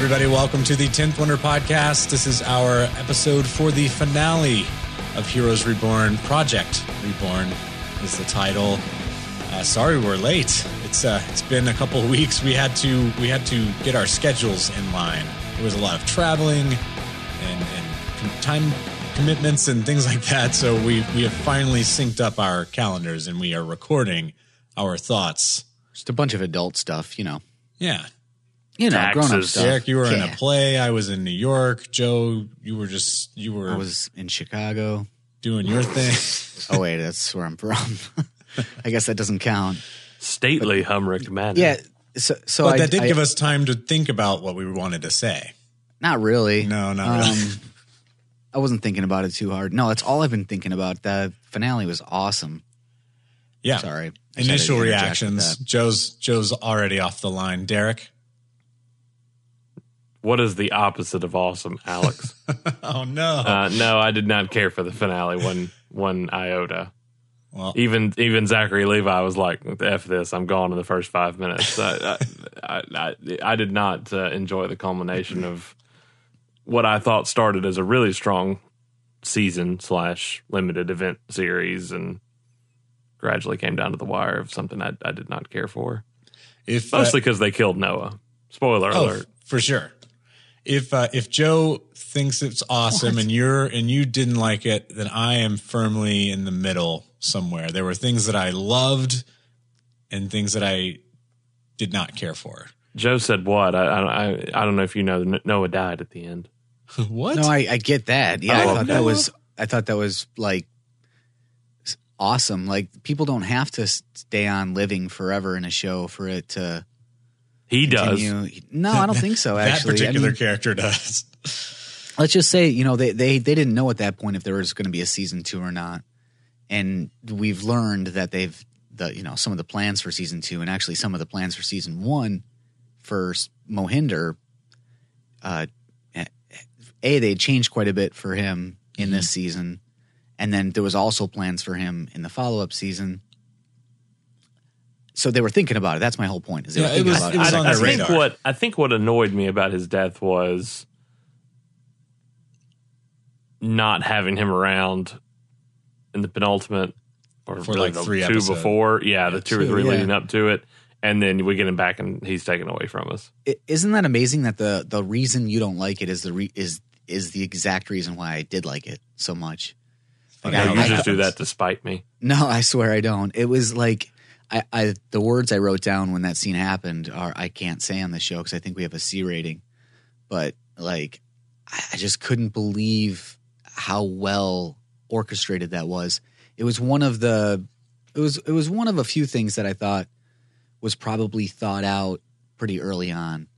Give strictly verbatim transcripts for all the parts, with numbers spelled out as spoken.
everybody. Welcome to the tenth Wonder Podcast. This is our episode for the finale of Heroes Reborn. Project Reborn is the title. Uh, sorry we're late. It's uh, it's been a couple of weeks. We had to we had to get our schedules in line. There was a lot of traveling and, and time commitments and things like that. So we, we have finally synced up our calendars and we are recording our thoughts. Just a bunch of adult stuff, you know. Yeah. You know, Taxes. grown-up stuff. Derek, you were in Yeah. a play. I was in New York. Joe, you were just, you were I was in Chicago. doing your thing. Oh, wait, that's where I'm from. I guess that doesn't count. Stately Humrick Manor. Yeah, so, so But I, that did I, give us time to think about what we wanted to say. Not really. No, not really. Um, I wasn't thinking about it too hard. No, that's all I've been thinking about. The finale was awesome. Yeah. Sorry. I just had to Initial interject with reactions. that. Joe's Joe's already off the line. Derek? What is the opposite of awesome, Alex? Oh, no. uh, no, I did not care for the finale one one iota. Well, Even even Zachary Levi was like, "F this, I'm gone in the first five minutes." I I, I, I did not uh, enjoy the culmination of what I thought started as a really strong season slash limited event series, and gradually came down to the wire of something I, I did not care for. if uh, Mostly because they killed Noah. Spoiler oh, alert. for sure. If uh, if Joe thinks it's awesome What? and you're and you didn't like it, then I am firmly in the middle somewhere. There were things that I loved and things that I did not care for. Joe said what? I I I don't know if you know. Noah died at the end. What? No, I, I get that. Yeah, Oh, I thought no. that was. I thought that was like awesome. Like people don't have to stay on living forever in a show for it to He does. continue. No, I don't think so. that Actually, particular I mean, character does. let's just say you know they, they they didn't know at that point if there was going to be a season two or not, and we've learned that they've the you know some of the plans for season two and actually some of the plans for season one for Mohinder. Uh, a they changed quite a bit for him in Mm-hmm. this season, and then there was also plans for him in the follow up season. So they were thinking about it. That's my whole point. Is they Yeah, were it thinking was- about it was I, on I their think radar. what I think what annoyed me about his death was not having him around in the penultimate or For like the three two episodes. before, yeah, the two or two, three yeah. leading up to it, and then we get him back and he's taken away from us. I- Isn't that amazing that the the reason you don't like it is the re, is is the exact reason why I did like it so much? Like, Yeah, No, I- you I- just do that to spite me. No, I swear I don't. It was like I, I the words I wrote down when that scene happened are I can't say on the show because I think we have a C rating, but like I, I just couldn't believe how well orchestrated that was. It was one of the it was it was one of a few things that I thought was probably thought out pretty early on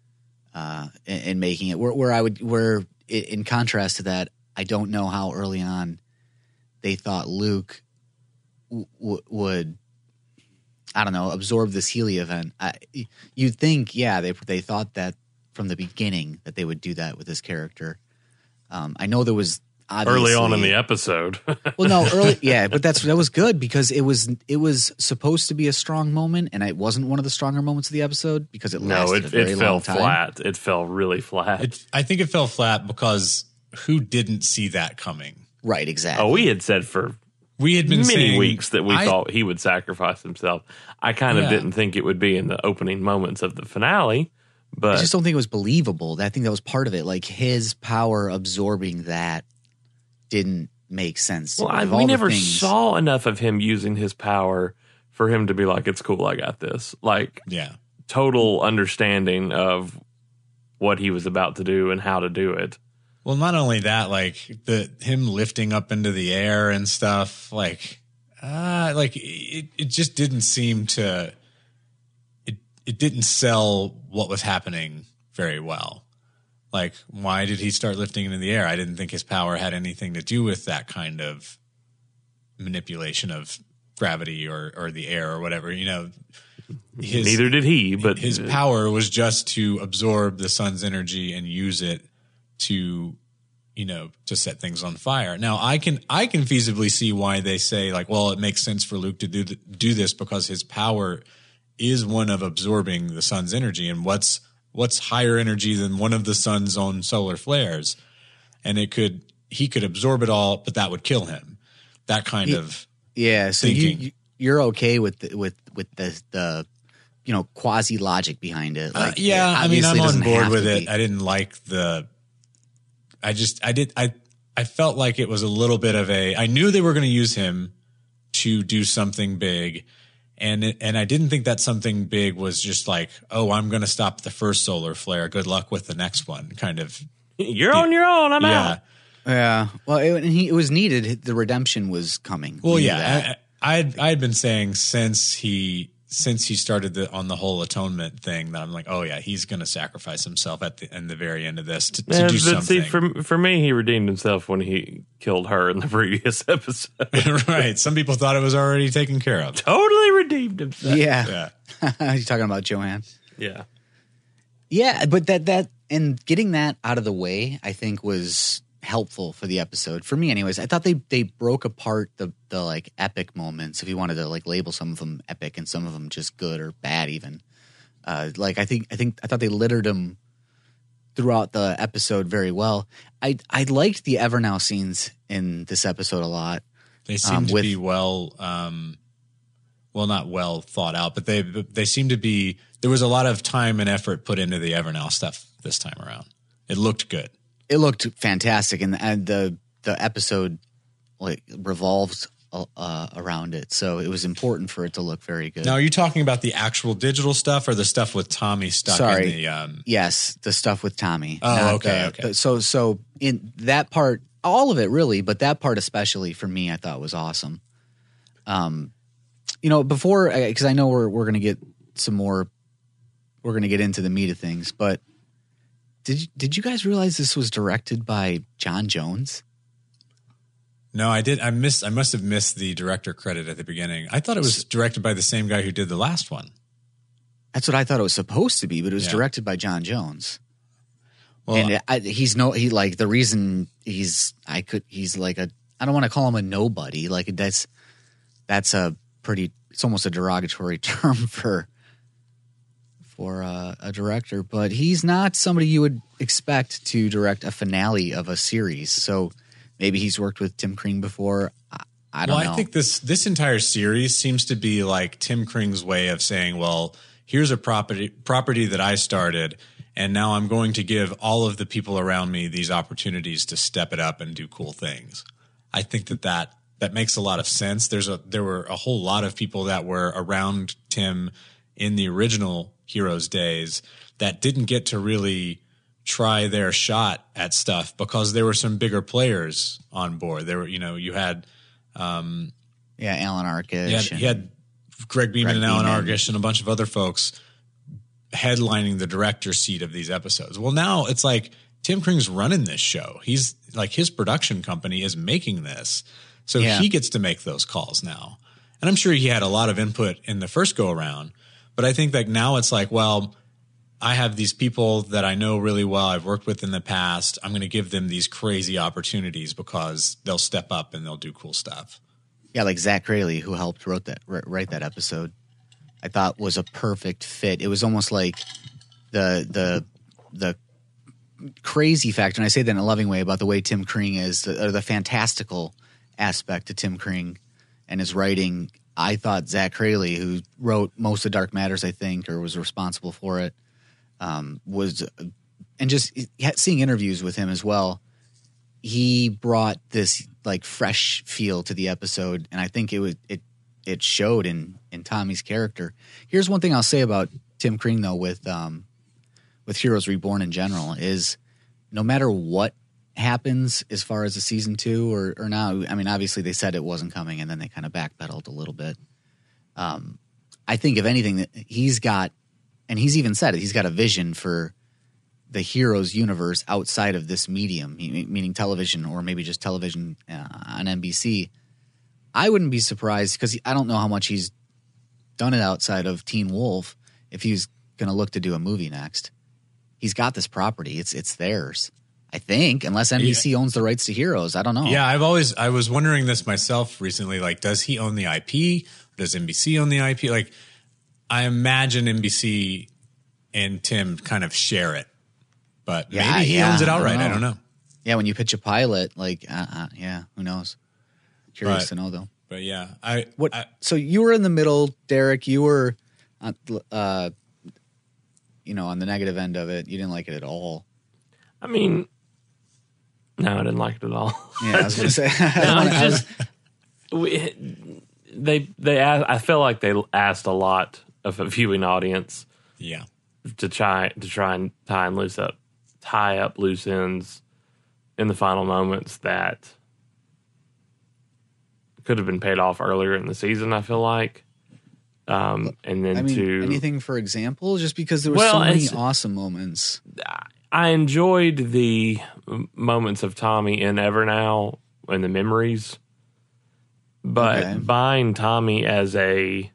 uh, in, in making it. Where, where I would where i- in contrast to that, I don't know how early on they thought Luke w- w- would, I don't know, absorb this Healy event. I, you'd think, yeah, they they thought that from the beginning that they would do that with this character. Um, I know there was obviously Early on in the episode, well, no, early, yeah, but that's that was good because it was it was supposed to be a strong moment, and it wasn't one of the stronger moments of the episode because it no, lasted it a very it fell long time. flat. It fell really flat. It, I think it fell flat because who didn't see that coming? Right, exactly. oh, we had said for We had been many saying, weeks that we I- thought he would sacrifice himself. I kind of Yeah. didn't think it would be in the opening moments of the finale, I but just don't think it was believable. I think that was part of it. Like his power absorbing that didn't make sense. well, I, Of all we the never things- saw enough of him using his power for him to be like, "It's cool, I got this." Like Yeah. total understanding of what he was about to do and how to do it. Well, not only that, like the him lifting up into the air and stuff, like, uh, like it, it just didn't seem to. It it didn't sell what was happening very well. Like, why did he start lifting into the air? I didn't think his power had anything to do with that kind of manipulation of gravity or or the air or whatever. You know, his, Neither did he, but his power was just to absorb the sun's energy and use it to, you know, to set things on fire. Now, I can I can feasibly see why they say, like, well, it makes sense for Luke to do th- do this because his power is one of absorbing the sun's energy, and what's what's higher energy than one of the sun's own solar flares, and it could he could absorb it all, but that would kill him. That kind yeah, of yeah. So thinking. you you're okay with the, with with the the you know quasi logic behind it. Like, uh, yeah, it I mean, I'm on board with it. Be. I didn't like the. I just I did I I felt like it was a little bit of a. I knew they were going to use him to do something big. And it, and I didn't think that something big was just like, oh, I'm going to stop the first solar flare. Good luck with the next one. Kind of. You're on your own. I'm yeah. out. Yeah. Well, it, and he, it was needed. The redemption was coming. Well, yeah. I, I had I had been saying since he since he started the, on the whole atonement thing that I'm like, oh yeah, he's going to sacrifice himself at the in the very end of this to, to yeah, do but something. See, for for me, he redeemed himself when he killed her in the previous episode. Right. Some people thought it was already taken care of. Totally redeemed himself. Yeah. Yeah. You're talking about Joanne. Yeah. Yeah, but that that and getting that out of the way, I think, was helpful for the episode. For me, anyways. I thought they they broke apart the the like epic moments, if you wanted to like label some of them epic and some of them just good or bad even. Uh, like I think I think I thought they littered them throughout the episode very well. I I liked the Evernow scenes in this episode a lot. They seem um, to with, be well, um, well, not well thought out, but they they seem to be. There was a lot of time and effort put into the Evernow stuff this time around. It looked good. It looked fantastic, and, and the the episode like revolves uh, around it, so it was important for it to look very good. Now, are you talking about the actual digital stuff or the stuff with Tommy stuck Sorry. in the? Um... Yes, the stuff with Tommy. Oh, okay, the, okay. The, so, so in that part, all of it really, but that part especially for me, I thought was awesome. Um, you know, before because I know we're we're gonna get some more, we're gonna get into the meat of things, but. Did you, did you guys realize this was directed by John Jones? No, I did. I missed. I must have missed the director credit at the beginning. I thought it was directed by the same guy who did the last one. That's what I thought it was supposed to be, but it was Yeah. directed by John Jones. Well, and I, he's no, he like the reason he's, I could, he's like a, I don't want to call him a nobody. Like that's, that's a pretty, it's almost a derogatory term for, for a, a director, but he's not somebody you would expect to direct a finale of a series. So maybe he's worked with Tim Kring before. I, I don't well, know. I think this this entire series seems to be like Tim Kring's way of saying, well, here's a property property that I started, and now I'm going to give all of the people around me these opportunities to step it up and do cool things. I think that that, that makes a lot of sense. There's a there were a whole lot of people that were around Tim in the original Heroes days that didn't get to really try their shot at stuff because there were some bigger players on board. There were, you know, you had, um, yeah, Alan Arkish. you had, and- you had Greg Beeman Greg and Alan Beeman. Arkish and a bunch of other folks headlining the director's seat of these episodes. Well, now it's like Tim Kring's running this show. He's like his production company is making this. So Yeah. he gets to make those calls now. And I'm sure he had a lot of input in the first go around. But I think like now it's like, well, I have these people that I know really well. I've worked with in the past. I'm going to give them these crazy opportunities because they'll step up and they'll do cool stuff. Yeah, like Zach Crayley, who helped wrote that write that episode, I thought was a perfect fit. It was almost like the the the crazy factor, and I say that in a loving way about the way Tim Kring is, the, or the fantastical aspect to Tim Kring and his writing. I thought Zach Crayley, who wrote most of Dark Matters, I think, or was responsible for it, um, was, and just seeing interviews with him as well, he brought this like fresh feel to the episode, and I think it was it it showed in in Tommy's character. Here's one thing I'll say about Tim Kring though, with um with Heroes Reborn in general, is no matter what happens as far as the season two or or now, I mean, obviously they said it wasn't coming, and then they kind of backpedaled a little bit. Um, I think if anything, that he's got, and he's even said it, he's got a vision for the Heroes universe outside of this medium, meaning television, or maybe just television uh, on N B C. I wouldn't be surprised, because I don't know how much he's done it outside of Teen Wolf, if he's going to look to do a movie next. He's got this property. It's it's theirs, I think, unless N B C yeah. owns the rights to Heroes. I don't know. Yeah, I've always, I was wondering this myself recently, like, does he own the I P? Does N B C own the I P? Like, I imagine N B C and Tim kind of share it. But Yeah, maybe he yeah, owns it I don't outright. I know. don't know. Yeah, when you pitch a pilot, like, uh, uh, yeah, who knows? Curious But- to know, though. But yeah, I What? I, So you were in the middle, Derek. You were, uh, uh, you know, on the negative end of it. You didn't like it at all. I mean, no, I didn't like it at all. Yeah, I was going to say. No, I it's was- just we, they they asked, I feel like they asked a lot of a viewing audience yeah. to try to try and tie and loose up tie up loose ends in the final moments that could have been paid off earlier in the season. I feel like, um, and then I mean, to anything for example, just because there were Well, so many it's- awesome moments. I enjoyed the moments of Tommy in Evernow and the memories, but Okay. buying Tommy as a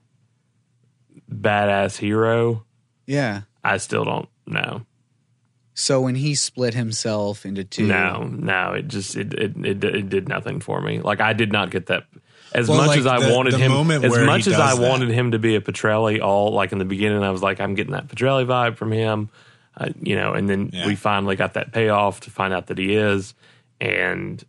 badass hero, Yeah. I still don't know. So when he split himself into two, No, no, it just it, it it it did nothing for me. Like I did not get that. As Well, much like as I the- wanted the him, moment as where much he as I does that. wanted him to be a Petrelli, all like in the beginning, I was like, I'm getting that Petrelli vibe from him, uh, you know. And then Yeah. we finally got that payoff to find out that he is, and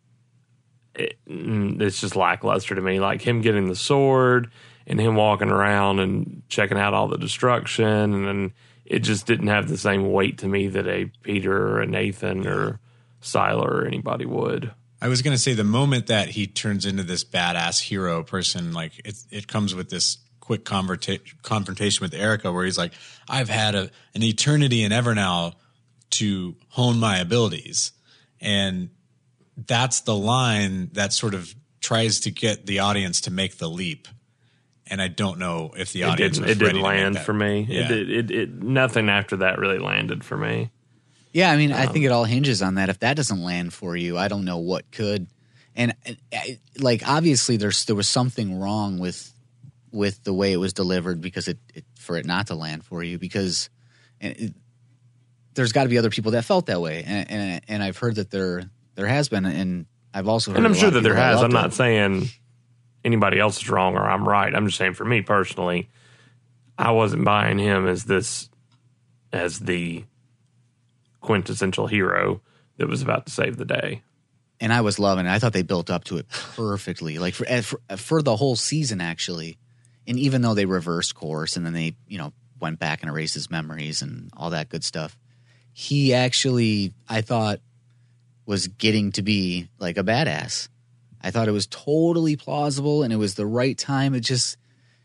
it, mm, it's just lackluster to me. Like him getting the sword and him walking around and checking out all the destruction, and then it just didn't have the same weight to me that a Peter or a Nathan or Siler or anybody would. I was going to say the moment that he turns into this badass hero person, like it, it comes with this quick converta- confrontation with Erica where he's like, I've had a, an eternity in Evernow to hone my abilities. And that's the line that sort of tries to get the audience to make the leap. And I don't know if the It audience didn't, was it ready didn't to make land that. for me. Yeah. It, did- it, it, nothing after that really landed for me. Yeah, I mean, I Um, think it all hinges on that. If that doesn't land for you, I don't know what could. And uh, like, obviously, there's there was something wrong with with the way it was delivered because it, it for it not to land for you because it, there's got to be other people that felt that way, and, and and I've heard that there there has been, and I've also heard And I'm a lot sure of that there people has. I'm loved not it. saying anybody else is wrong or I'm right. I'm just saying for me personally, I wasn't buying him as this, as the quintessential hero that was about to save the day. And I was loving it. I thought they built up to it perfectly, like for, for for the whole season, actually. And even though they reversed course and then they, you know, went back and erased his memories and all that good stuff, he actually, I thought, was getting to be like a badass. I thought it was totally plausible and it was the right time. It just,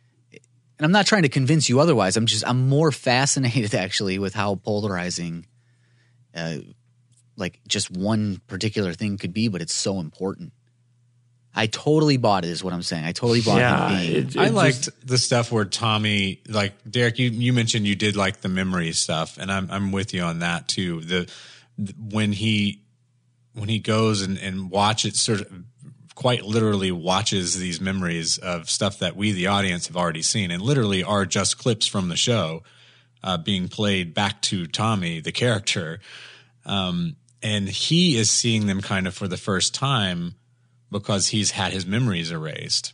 and I'm not trying to convince you otherwise. I'm just, I'm more fascinated actually with how polarizing, uh, like just one particular thing could be, but it's so important. I totally bought it is what I'm saying. I totally bought Yeah, him being. it- it I just- liked the stuff where Tommy, like Derek, you, you mentioned you did like the memory stuff, and I'm I'm with you on that too. The, the when he when he goes and, and watches sort of quite literally watches these memories of stuff that we the audience have already seen, and literally are just clips from the show uh, being played back to Tommy the character, um, and he is seeing them kind of for the first time because he's had his memories erased.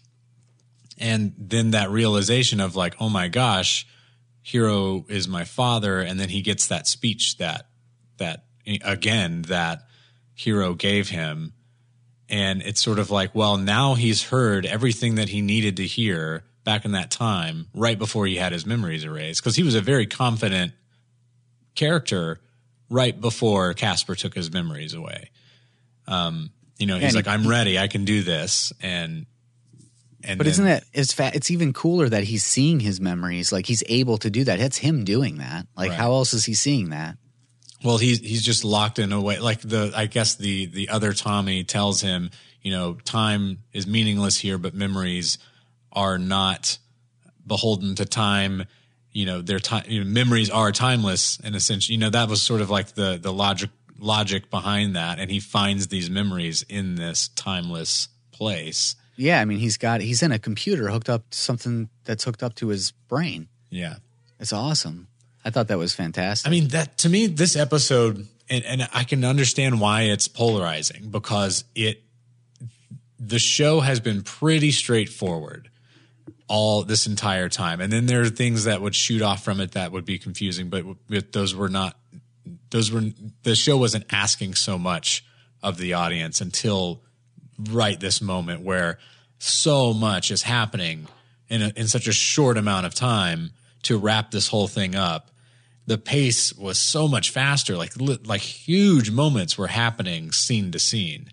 And then that realization of like, oh my gosh, Hero is my father. And then he gets that speech that, that again, that Hero gave him. And it's sort of like, well, now he's heard everything that he needed to hear back in that time, right before he had his memories erased. Cause he was a very confident character right before Casper took his memories away. Um, you know, he's and like, he- I'm ready. I can do this. And, and But then- isn't that it's fa- it's even cooler that he's seeing his memories, like he's able to do that. That's him doing that. Like Right. how else is he seeing that? Well, he's he's just locked in a way. Like the, I guess the the other Tommy tells him, you know, time is meaningless here, but memories are not beholden to time. You know, their time, you know, memories are timeless in a sense. You know, that was sort of like the the logic logic behind that, and he finds these memories in this timeless place. Yeah, I mean he's got he's in a computer hooked up to something that's hooked up to his brain. Yeah. It's awesome. I thought that was fantastic. I mean, that to me, this episode, and, and I can understand why it's polarizing because it, the show has been pretty straightforward. all this entire time. And then there are things that would shoot off from it that would be confusing, but those were not, those were, the show wasn't asking so much of the audience until right this moment where so much is happening in a, in such a short amount of time to wrap this whole thing up. The pace was so much faster, like, like huge moments were happening scene to scene.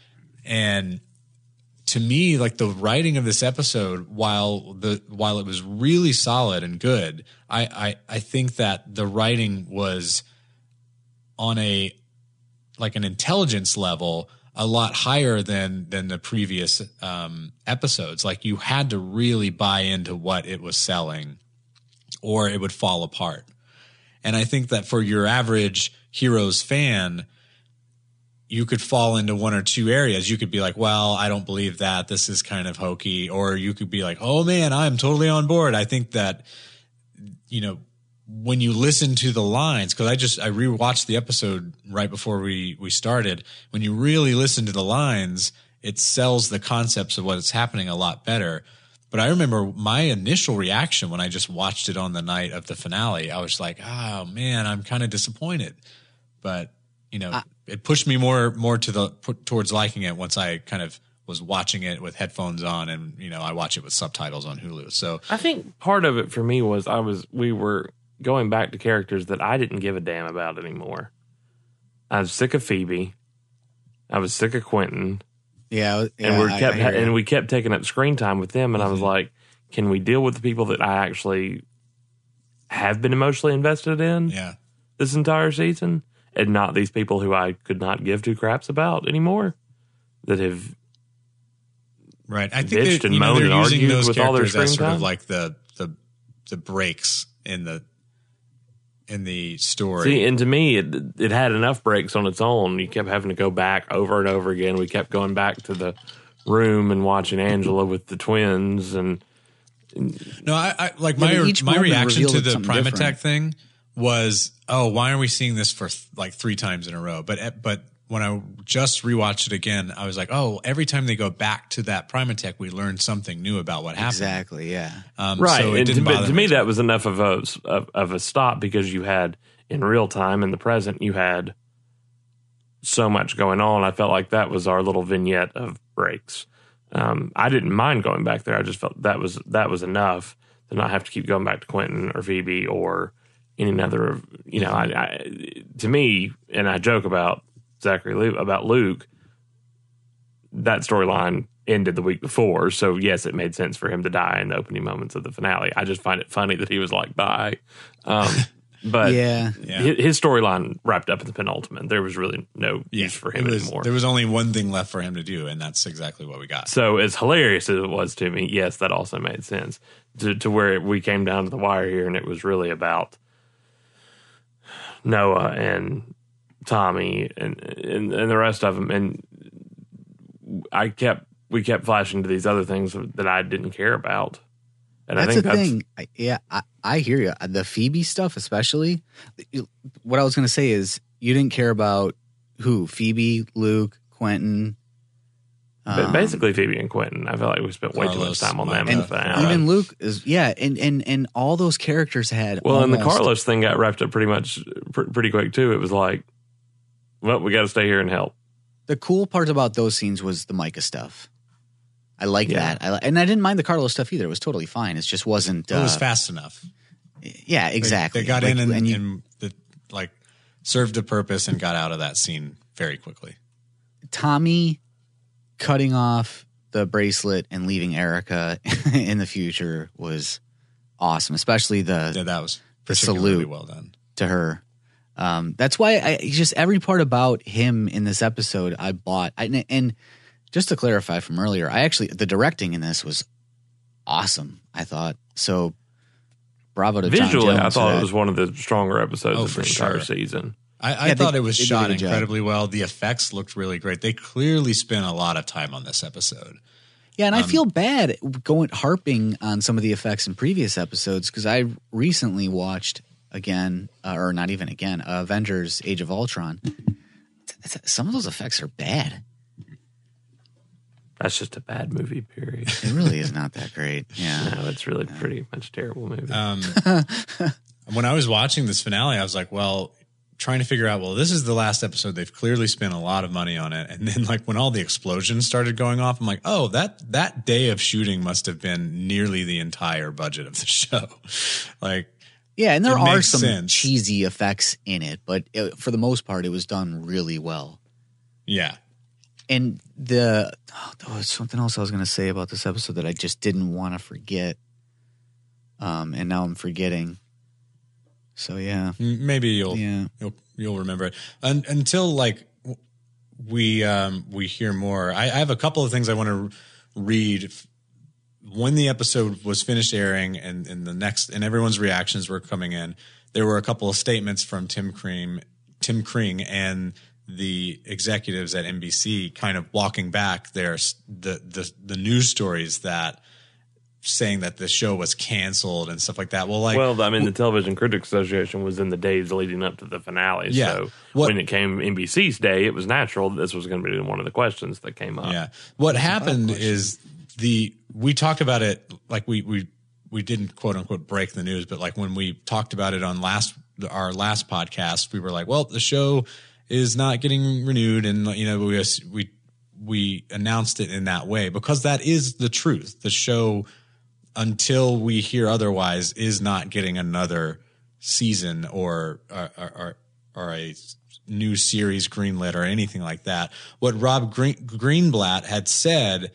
And to me, like the writing of this episode, while the while it was really solid and good, I, I I think that the writing was on a like an intelligence level a lot higher than than the previous um, episodes. Like you had to really buy into what it was selling, or it would fall apart. And I think that for your average Heroes fan, you could fall into one or two areas. You could be like, well, I don't believe that. This is kind of hokey. Or you could be like, oh man, I'm totally on board. I think that, you know, when you listen to the lines, because I just, I rewatched the episode right before we, we started. When you really listen to the lines, it sells the concepts of what's happening a lot better. But I remember my initial reaction when I just watched it on the night of the finale. I was like, oh man, I'm kind of disappointed. But, you know, I- it pushed me more more to the towards liking it once I kind of was watching it with headphones on, and you know I watch it with subtitles on Hulu. So I think part of it for me was I was we were going back to characters that I didn't give a damn about anymore. I was sick of Phoebe. I was sick of Quentin. Yeah, yeah and we I, kept I and we kept taking up screen time with them, and Mm-hmm. I was like, can we deal with the people that I actually have been emotionally invested in yeah, this entire season? And not these people who I could not give two craps about anymore that have right. I think bitched they, and you know, moaned they're and using argued those with all their characters as screen sort time. of like the the the breaks in the in the story. See, and to me, it it had enough breaks on its own. You kept having to go back over and over again. We kept going back to the room and watching Angela with the twins, and No, I, I like Yeah, my but each my moment reaction revealed to the something Primatech different. thing was, oh, why are we seeing this for th- like three times in a row? But but when I just rewatched it again, I was like, oh, every time they go back to that Primatech, we learn something new about what happened. exactly. Yeah, Um, right. So it and to, didn't but bother to me, me. that was enough of a of, of a stop because you had in real time in the present, you had so much going on. I felt like that was our little vignette of breaks. Um, I didn't mind going back there. I just felt that was that was enough to not have to keep going back to Quentin or Phoebe or any other of, you know, I, I, to me, and I joke about Zachary Luke, about Luke, that storyline ended the week before. So yes, it made sense for him to die in the opening moments of the finale. I just find it funny that he was like, bye. Um, but yeah. Yeah. his, his storyline wrapped up in the penultimate. There was really no Yeah, use for him it was, anymore. There was only one thing left for him to do, and that's exactly what we got. So as hilarious as it was to me, yes, that also made sense to, to where we came down to the wire here, and it was really about Noah and Tommy and, and and the rest of them. And I kept we kept flashing to these other things that I didn't care about. And that's I think the that's thing. I, yeah, I, I hear you. The Phoebe stuff, especially. What I was going to say is, you didn't care about who? Phoebe, Luke, Quentin. But um, basically, Phoebe and Quentin. I feel like we spent way too Carlos, much time on them. Micah, in the and finale. even Luke is yeah, and and and all those characters had Well, and the almost- Carlos thing got wrapped up pretty much pr- pretty quick too. It was like, well, we got to stay here and help. The cool part about those scenes was the Micah stuff. I like Yeah. that, I, li- and I didn't mind the Carlos stuff either. It was totally fine. It just wasn't. It was uh, fast enough. Yeah, They- exactly. They, got Like, in and, and you- and the, like served a purpose and got out of that scene very quickly. Tommy cutting off the bracelet and leaving Erica in the future was awesome, especially the Yeah, that was The particularly salute. well done. to her. Um, that's why I just every part about him in this episode I bought. I, and just to clarify from earlier, I actually the directing in this was awesome. I thought so. Bravo to John Visually, Jones I for thought that. it was one of the stronger episodes Oh, of for the entire sure. season. I, I Yeah, they- thought it was they did a shot good job. incredibly well. The effects looked really great. They clearly spent a lot of time on this episode. Yeah, and I Um, feel bad going harping on some of the effects in previous episodes because I recently watched again, uh, or not even again, uh, Avengers: Age of Ultron. It's- it's- Some of those effects are bad. That's just a bad movie, period. It really is not that great. Yeah. No, it's really pretty much a terrible movie. Um, when I was watching this finale, I was like, well, trying to figure out, well, this is the last episode. They've clearly spent a lot of money on it. And then like when all the explosions started going off, I'm like, oh, that, that day of shooting must have been nearly the entire budget of the show. Like, yeah. And there it are makes some sense. cheesy effects in it, but it, for the most part, it was done really well. Yeah. And the, oh, there was something else I was going to say about this episode that I just didn't want to forget. Um, and now I'm forgetting. So yeah, Maybe you'll, Yeah. you'll, you'll remember it Un- until like we, um, we hear more. I, I have a couple of things I want to read when the episode was finished airing and, and the next, and everyone's reactions were coming in. There were a couple of statements from Tim Cream, Tim Kring and the executives at N B C kind of walking back their, the, the, the news stories that, saying that the show was canceled and stuff like that. Well, like, well, I mean, the Television Critics Association was in the days leading up to the finale. Yeah. So What- when it came N B C's day, it was natural that this was going to be one of the questions that came up. yeah. What happened is the, we talked about it, like we, we, we didn't quote unquote break the news, but like when we talked about it on last, our last podcast, we were like, well, the show is not getting renewed. And, you know, we, we, we announced it in that way because that is the truth. The show, until we hear otherwise, is not getting another season or or, or, or a new series greenlit or anything like that. What Rob Green, Greenblatt had said,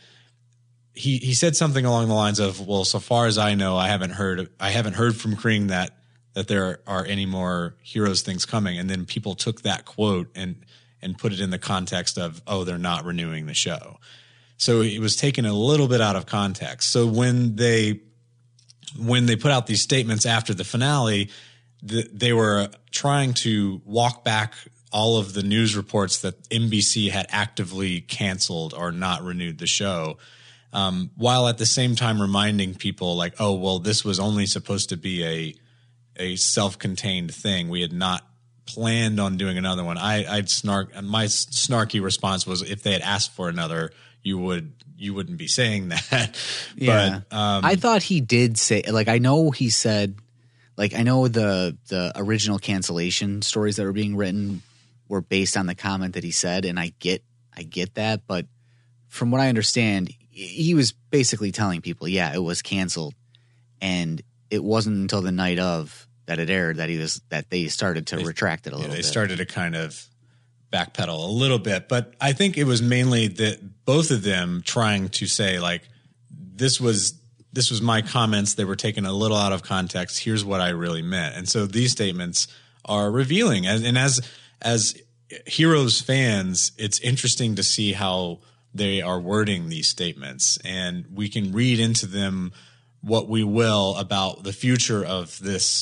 he he said something along the lines of, "Well, so far as I know, I haven't heard I haven't heard from Kring that that there are any more Heroes things coming." And then people took that quote and and put it in the context of, "Oh, they're not renewing the show." So it was taken a little bit out of context. So when they when they put out these statements after the finale, the, they were trying to walk back all of the news reports that N B C had actively canceled or not renewed the show, um, while at the same time reminding people like, oh, well, this was only supposed to be a a self-contained thing. We had not planned on doing another one. I, I'd snark. My snarky response was, if they had asked for another, you would you wouldn't be saying that. Yeah. But um, I thought he did say, like, I know he said, like, I know the the original cancellation stories that were being written were based on the comment that he said, and I get I get that, but from what I understand, he was basically telling people, yeah, it was canceled, and it wasn't until the night of that it aired that he was that they started to They- retract it a yeah, little they bit. started to kind of backpedal a little bit, but I think it was mainly that both of them trying to say like, this was this was my comments. They were taken a little out of context. Here's what I really meant. And so these statements are revealing. And, and as as Heroes fans, it's interesting to see how they are wording these statements, and we can read into them what we will about the future of this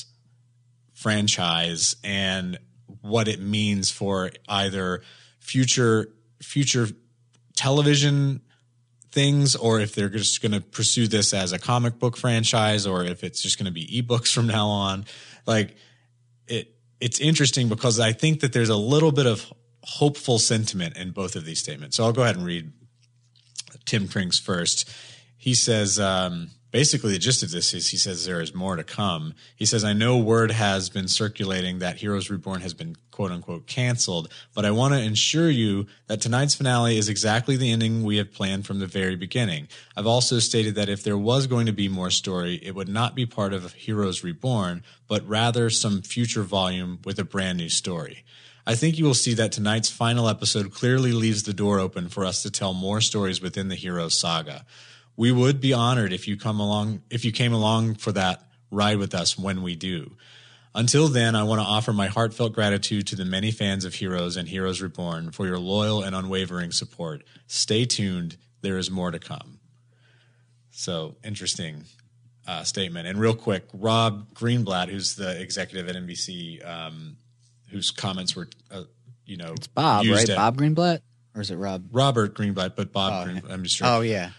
franchise and what it means for either future future television things, or if they're just going to pursue this as a comic book franchise, or if it's just going to be ebooks from now on. Like it, it's interesting because I think that there's a little bit of hopeful sentiment in both of these statements. So I'll go ahead and read Tim Kring's first. He says, um, basically the gist of this is he says there is more to come. He says, I know word has been circulating that Heroes Reborn has been quote unquote canceled, but I want to ensure you that tonight's finale is exactly the ending we have planned from the very beginning. I've also stated that if there was going to be more story, it would not be part of Heroes Reborn, but rather some future volume with a brand new story. I think you will see that tonight's final episode clearly leaves the door open for us to tell more stories within the Heroes saga. We would be honored if you come along, if you came along for that ride with us when we do. Until then, I want to offer my heartfelt gratitude to the many fans of Heroes and Heroes Reborn for your loyal and unwavering support. Stay tuned. There is more to come. So interesting uh, statement. And real quick, Rob Greenblatt, who's the executive at N B C, um, whose comments were, uh, you know, It's Bob, used right? at- Bob Greenblatt? Or is it Rob? Robert Greenblatt, but Bob Oh, Greenblatt, yeah. I'm just sure. Oh, yeah.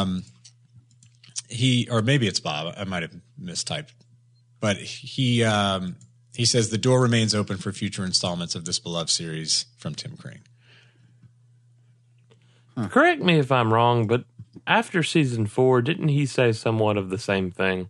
He, or maybe it's Bob. I might have mistyped, but he um, he says the door remains open for future installments of this beloved series from Tim Kring. Correct me if I'm wrong, but after season four, didn't he say somewhat of the same thing?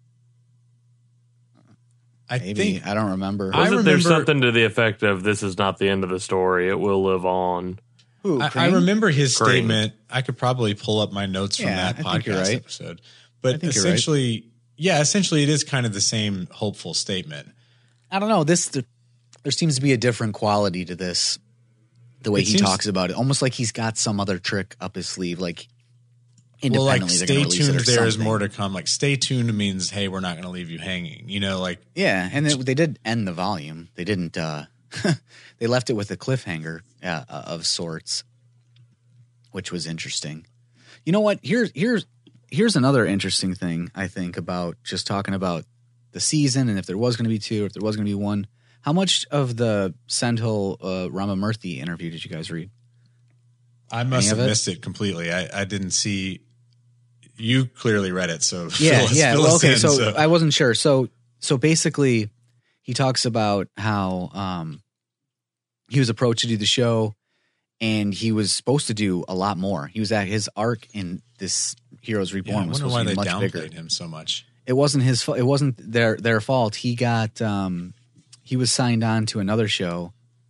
I Maybe. think I don't remember. I Wasn't there remember- something to the effect of "This is not the end of the story; it will live on"? Who, I, I Crane? remember his Crane. statement. I could probably pull up my notes from Yeah, that I think you're podcast right. episode. I But think you're right. essentially, yeah, essentially it is kind of the same hopeful statement. I don't know. This there seems to be a different quality to this. The way It he seems- talks about it, almost like he's got some other trick up his sleeve. Like Well, like independently, they're stay gonna release it tuned. or There is something. more to come. Like stay tuned means, hey, we're not going to leave you hanging. You know, like Yeah, and they, they did end the volume. They didn't. uh They left it with a cliffhanger uh, of sorts, which was interesting. You know what? Here's here's here's another interesting thing I think about just talking about the season and if there was going to be two, or if there was going to be one. How much of the Sendhil uh, Ramamurthy interview did you guys read? I must Any have of it? missed it completely. I, I didn't see. You clearly read it, so Yeah, fill us- yeah. fill Well, us okay, in, so, I wasn't sure. So, so basically, he talks about how um, he was approached to do the show, and he was supposed to do a lot more. He was at his arc in this Heroes yeah, Reborn I was wonder supposed why to they be much downplayed bigger. him so much. It wasn't his. fa- It wasn't their their fault. He got um, he was signed on to another show.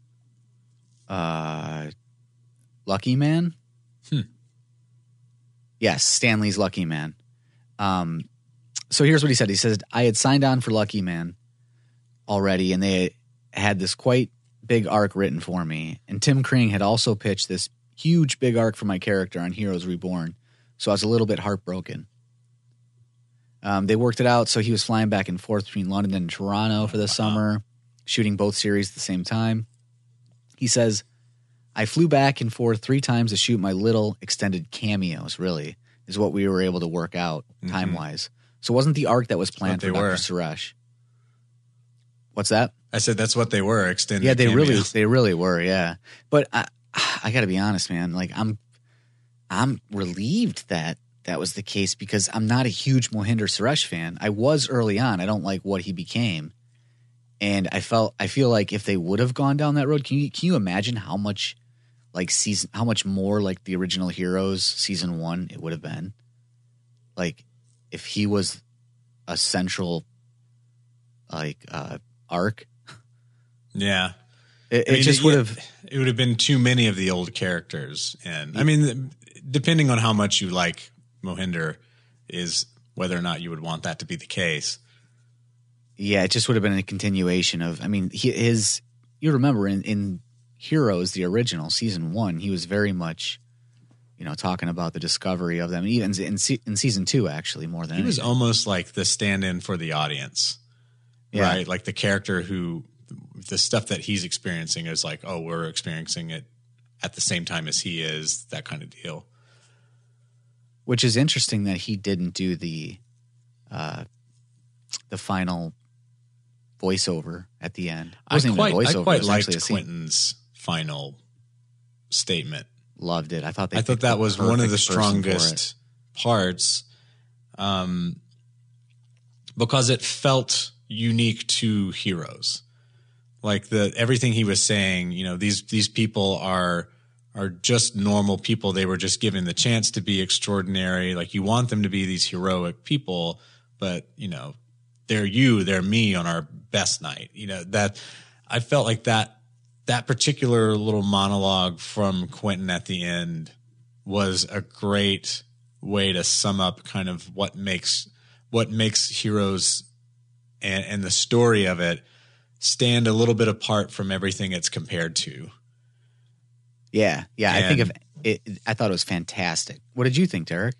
Uh, Lucky Man. Hmm. Yes, Stanley's Lucky Man. Um, so here's what he said. He says, I had signed on for Lucky Man already, and they had this quite big arc written for me. And Tim Kring had also pitched this huge big arc for my character on Heroes Reborn. So I was a little bit heartbroken. Um, they worked it out, so he was flying back and forth between London and Toronto for the summer, shooting both series at the same time. He says, I flew back and forth three times to shoot my little extended cameos, really, is what we were able to work out Mhm. time-wise. So it wasn't the arc that was planned what for they were. Doctor Suresh. What's that? I said that's what they were. Extended. Yeah, they really, cameos. they really were. Yeah, but I, I got to be honest, man. Like, I'm, I'm relieved that that was the case because I'm not a huge Mohinder Suresh fan. I was early on. I don't like what he became, and I felt, I feel like if they would have gone down that road, can you, can you imagine how much, like season, how much more like the original Heroes season one it would have been, like if he was a central, like uh arc. Yeah. It, I mean, it just it- would have. It would have been too many of the old characters, and I mean, depending on how much you like Mohinder, is whether or not you would want that to be the case. Yeah, it just would have been a continuation of. I mean, he, his. You remember in in Heroes, the original season one, he was very much, you know, talking about the discovery of them. Even in se- in season two, actually, more than He was anything. almost like the stand-in for the audience, Yeah. right? Like the character who, the stuff that he's experiencing is like, oh, we're experiencing it at the same time as he is, that kind of deal. Which is interesting that he didn't do the, uh, the final voiceover at the end. It I wasn't quite, even a voiceover. I it quite was liked actually a scene. Quentin's final statement. Loved it. I thought they I thought picked that the was one of the perfect person for it. strongest parts, um, because it felt unique to Heroes. Like the everything he was saying, you know, these these people are are just normal people. They were just given the chance to be extraordinary. Like you want them to be these heroic people, but you know, they're you, they're me on our best night. You know, that I felt like that that particular little monologue from Quentin at the end was a great way to sum up kind of what makes what makes Heroes and, and the story of it stand a little bit apart from everything it's compared to. Yeah, yeah. I think And- of it. I thought it was fantastic. What did you think, Derek?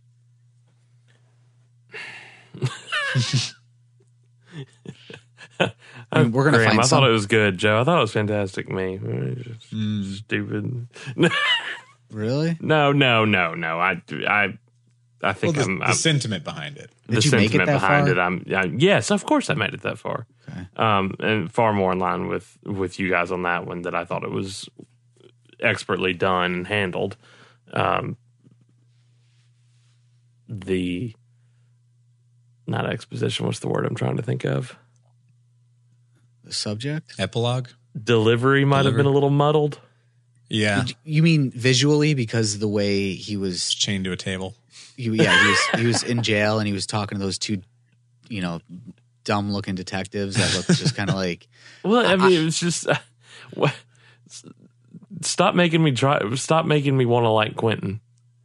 I mean, we're gonna Graham, find I some- thought it was good, Joe. I thought it was fantastic. Me, Just Mm. stupid. Really? no, no, no, no. I, I, I Well, think the, I'm, the I'm sentiment behind it. the Did you make it sentiment that behind far? it. I'm, I, yes, of course, I made it that far. Okay. Um, and far more in line with with you guys on that one. That I thought it was expertly done and handled. Um, the not exposition. What's the word I'm trying to think of? The subject? Epilogue? Delivery might have Delivery. been a little muddled. Yeah. You mean visually because of the way he was chained to a table. He, yeah, he was he was in jail and he was talking to those two, you know, dumb looking detectives that looked just kind of like. Well, I mean, I, it was just uh, what, stop making me try. Stop making me want to like Quentin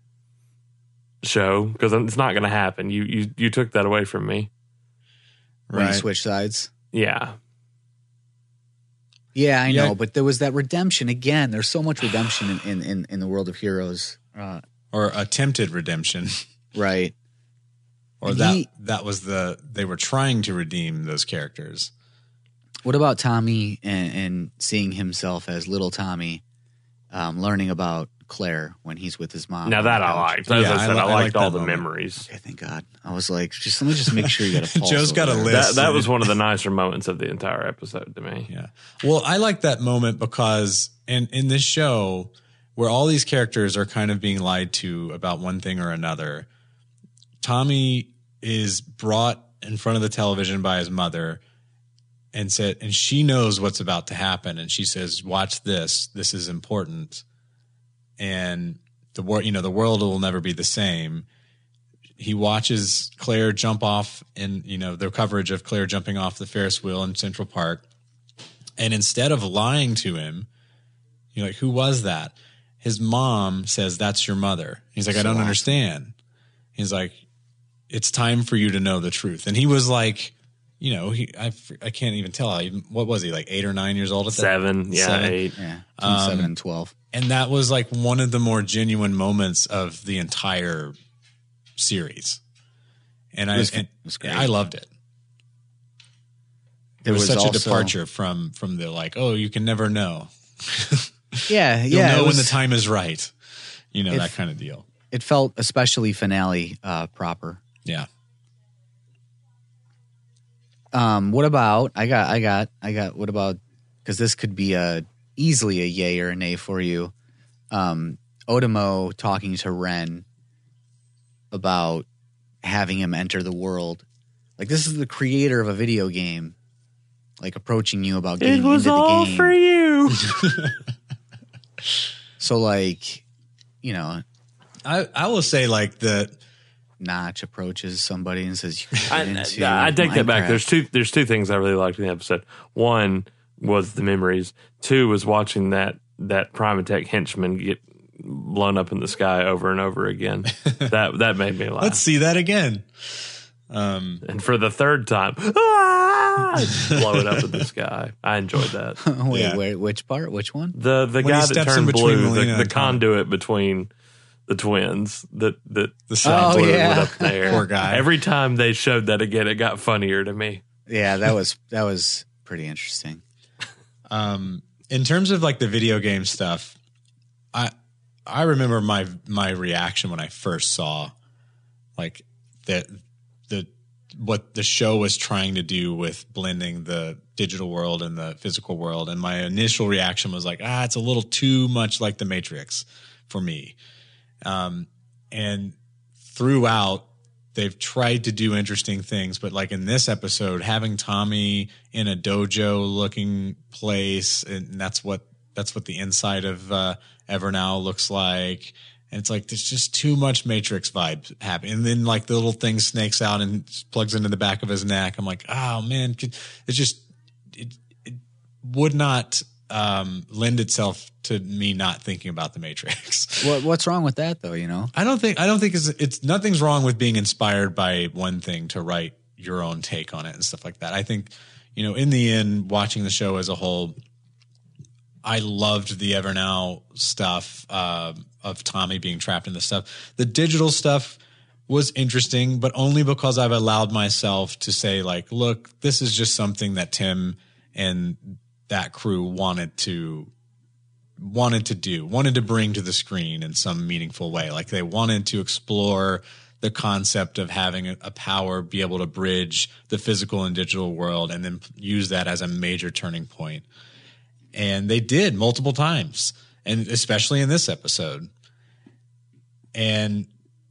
show because it's not going to happen. You you you took that away from me. When Right. you switch sides. Yeah. Yeah, I Yeah. know, but there was that redemption again. There's so much redemption in in, in, in the world of Heroes, uh, Or attempted redemption. right? Or And that he- that was the they were trying to redeem those characters. What about Tommy and, and seeing himself as little Tommy, um, learning about Claire when he's with his mom? Now on that the I couch? liked. As Yeah, I I said, li- I, I liked liked all that the moment. memories. Okay, thank God. I was like, just let me just make sure you got a pulse. Joe's over got a there. list. That that was one of the nicer moments of the entire episode to me. Yeah. Well, I like that moment because in in this show where all these characters are kind of being lied to about one thing or another, Tommy is brought in front of the television by his mother and said, and she knows what's about to happen. And she says, watch this. This is important. And the world, you know, the world will never be the same. He watches Claire jump off in, you know, the coverage of Claire jumping off the Ferris wheel in Central Park. And instead of lying to him, you're like, who was that? His mom says, that's your mother. He's like, I So don't awesome. understand. He's like, it's time for you to know the truth. And he was like, you know, he, I, I can't even tell. I, what was he, like eight or nine years old at that? Seven, yeah, Seven. eight. Yeah, between Um, seven and twelve. And that was like one of the more genuine moments of the entire series. And I, was- and it was great. I loved it. It There was, was such a also- departure from from the like, oh, you can never know. Yeah, You'll yeah. know it, when the was- time is right. You know, If- that kind of deal. it felt especially finale uh, proper. Yeah. Um, what about I got I got I got what about because this could be a easily a yay or a nay for you. Um, Otomo talking to Ren about having him enter the world. Like this is the creator of a video game, like approaching you about getting It was into the all game. for you. So like, you know, I, I will say like the Notch approaches somebody and says, "You can I, get into I take that back. Minecraft." There's two. There's two things I really liked in the episode. One was the memories. Two was watching that that Primatech henchman get blown up in the sky over and over again. that that made me laugh. let's see that again. Um, and for the third time, ah, blow it up in the sky. I enjoyed that. Wait, Yeah. wait, which part? Which one? The the When he guy that steps in turned between blue, Melina the, the and Tom. conduit between the twins, that that the Oh, sun blew yeah. it up there. Poor guy. Every time they showed that again, it got funnier to me. Yeah, that was that was pretty interesting. Um, in terms of like the video game stuff, I I remember my my reaction when I first saw like the the what the show was trying to do with blending the digital world and the physical world, and my initial reaction was like, ah, it's a little too much like the Matrix for me. Um, and throughout, they've tried to do interesting things, but like in this episode, having Tommy in a dojo looking place, and that's what that's what the inside of uh, Evernow looks like. And it's like there's just too much Matrix vibe happening. And then like the little thing snakes out and plugs into the back of his neck. I'm like, oh man, it's just it, it would not um, lend itself to me not thinking about the Matrix. What what's wrong with that though? You know, I don't think I don't think it's it's nothing's wrong with being inspired by one thing to write your own take on it and stuff like that. I think, you know, in the end, watching the show as a whole, I loved the Evernow stuff um, of Tommy being trapped in the stuff. The digital stuff was interesting, but only because I've allowed myself to say like, look, this is just something that Tim and that crew wanted to wanted to do, wanted to bring to the screen in some meaningful way. Like they wanted to explore the concept of having a, a power be able to bridge the physical and digital world and then use that as a major turning point. And they did multiple times, and especially in this episode. And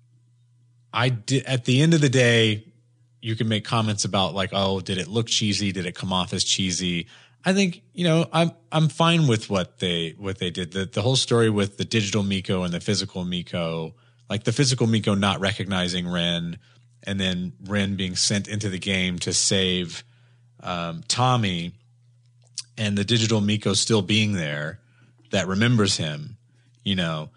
I did, at the end of the day, you can make comments about like, oh, did it look cheesy? Did it come off as cheesy? I think, you know, I'm I'm fine with what they what they did. The the whole story with the digital Miko and the physical Miko, like the physical Miko not recognizing Ren, and then Ren being sent into the game to save um, Tommy, and the digital Miko still being there that remembers him. You know,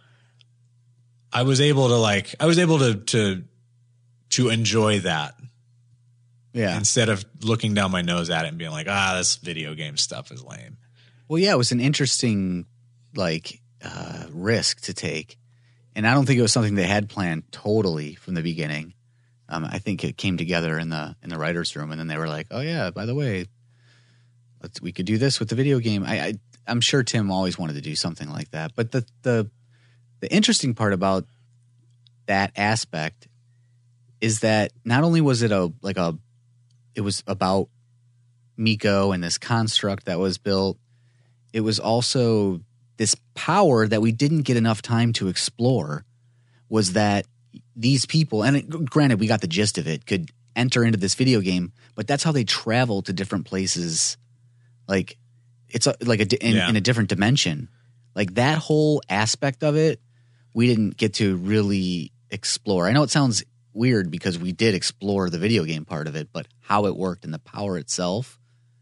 I was able to like I was able to to to enjoy that. Yeah. Instead of looking down my nose at it and being like, ah, this video game stuff is lame. Well, yeah, it was an interesting, like, uh, risk to take. And I don't think it was something they had planned totally from the beginning. Um, I think it came together in the in the writer's room, and then they were like, oh, yeah, by the way, let's we could do this with the video game. I, I, I'm sure Tim always wanted to do something like that. But the the the interesting part about that aspect is that not only was it a like a it was about Miko and this construct that was built. It was also this power that we didn't get enough time to explore, was that these people, and it, granted, we got the gist of it, could enter into this video game, but that's how they travel to different places. Like it's a, like a, in, yeah. in a different dimension. Like that whole aspect of it, we didn't get to really explore. I know it sounds weird because we did explore the video game part of it, but how it worked and the power itself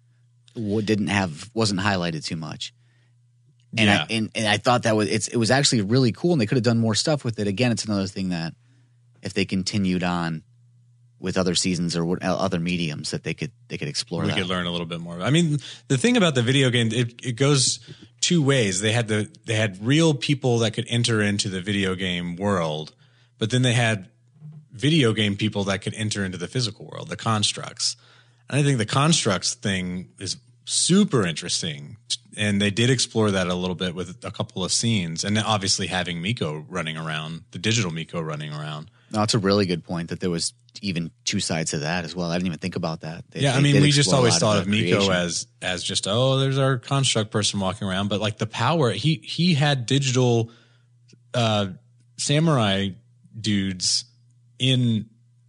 didn't have wasn't highlighted too much. And yeah. I and, and I thought that was it's it was actually really cool, and they could have done more stuff with it. Again, it's another thing that if they continued on with other seasons or other mediums, that they could they could explore. We that. could learn a little bit more. I mean, the thing about the video game, it, it goes two ways. They had the they had real people that could enter into the video game world, but then they had video game people that could enter into the physical world, the constructs. And I think the constructs thing is super interesting. And they did explore that a little bit with a couple of scenes. And then obviously having Miko running around, the digital Miko running around. No, it's a really good point that there was even two sides to that as well. I didn't even think about that. They, yeah, they I mean, did we just explore a always lot thought of of the Miko creation. as as just, oh, there's our construct person walking around. But like the power, he he had digital uh, samurai dudes in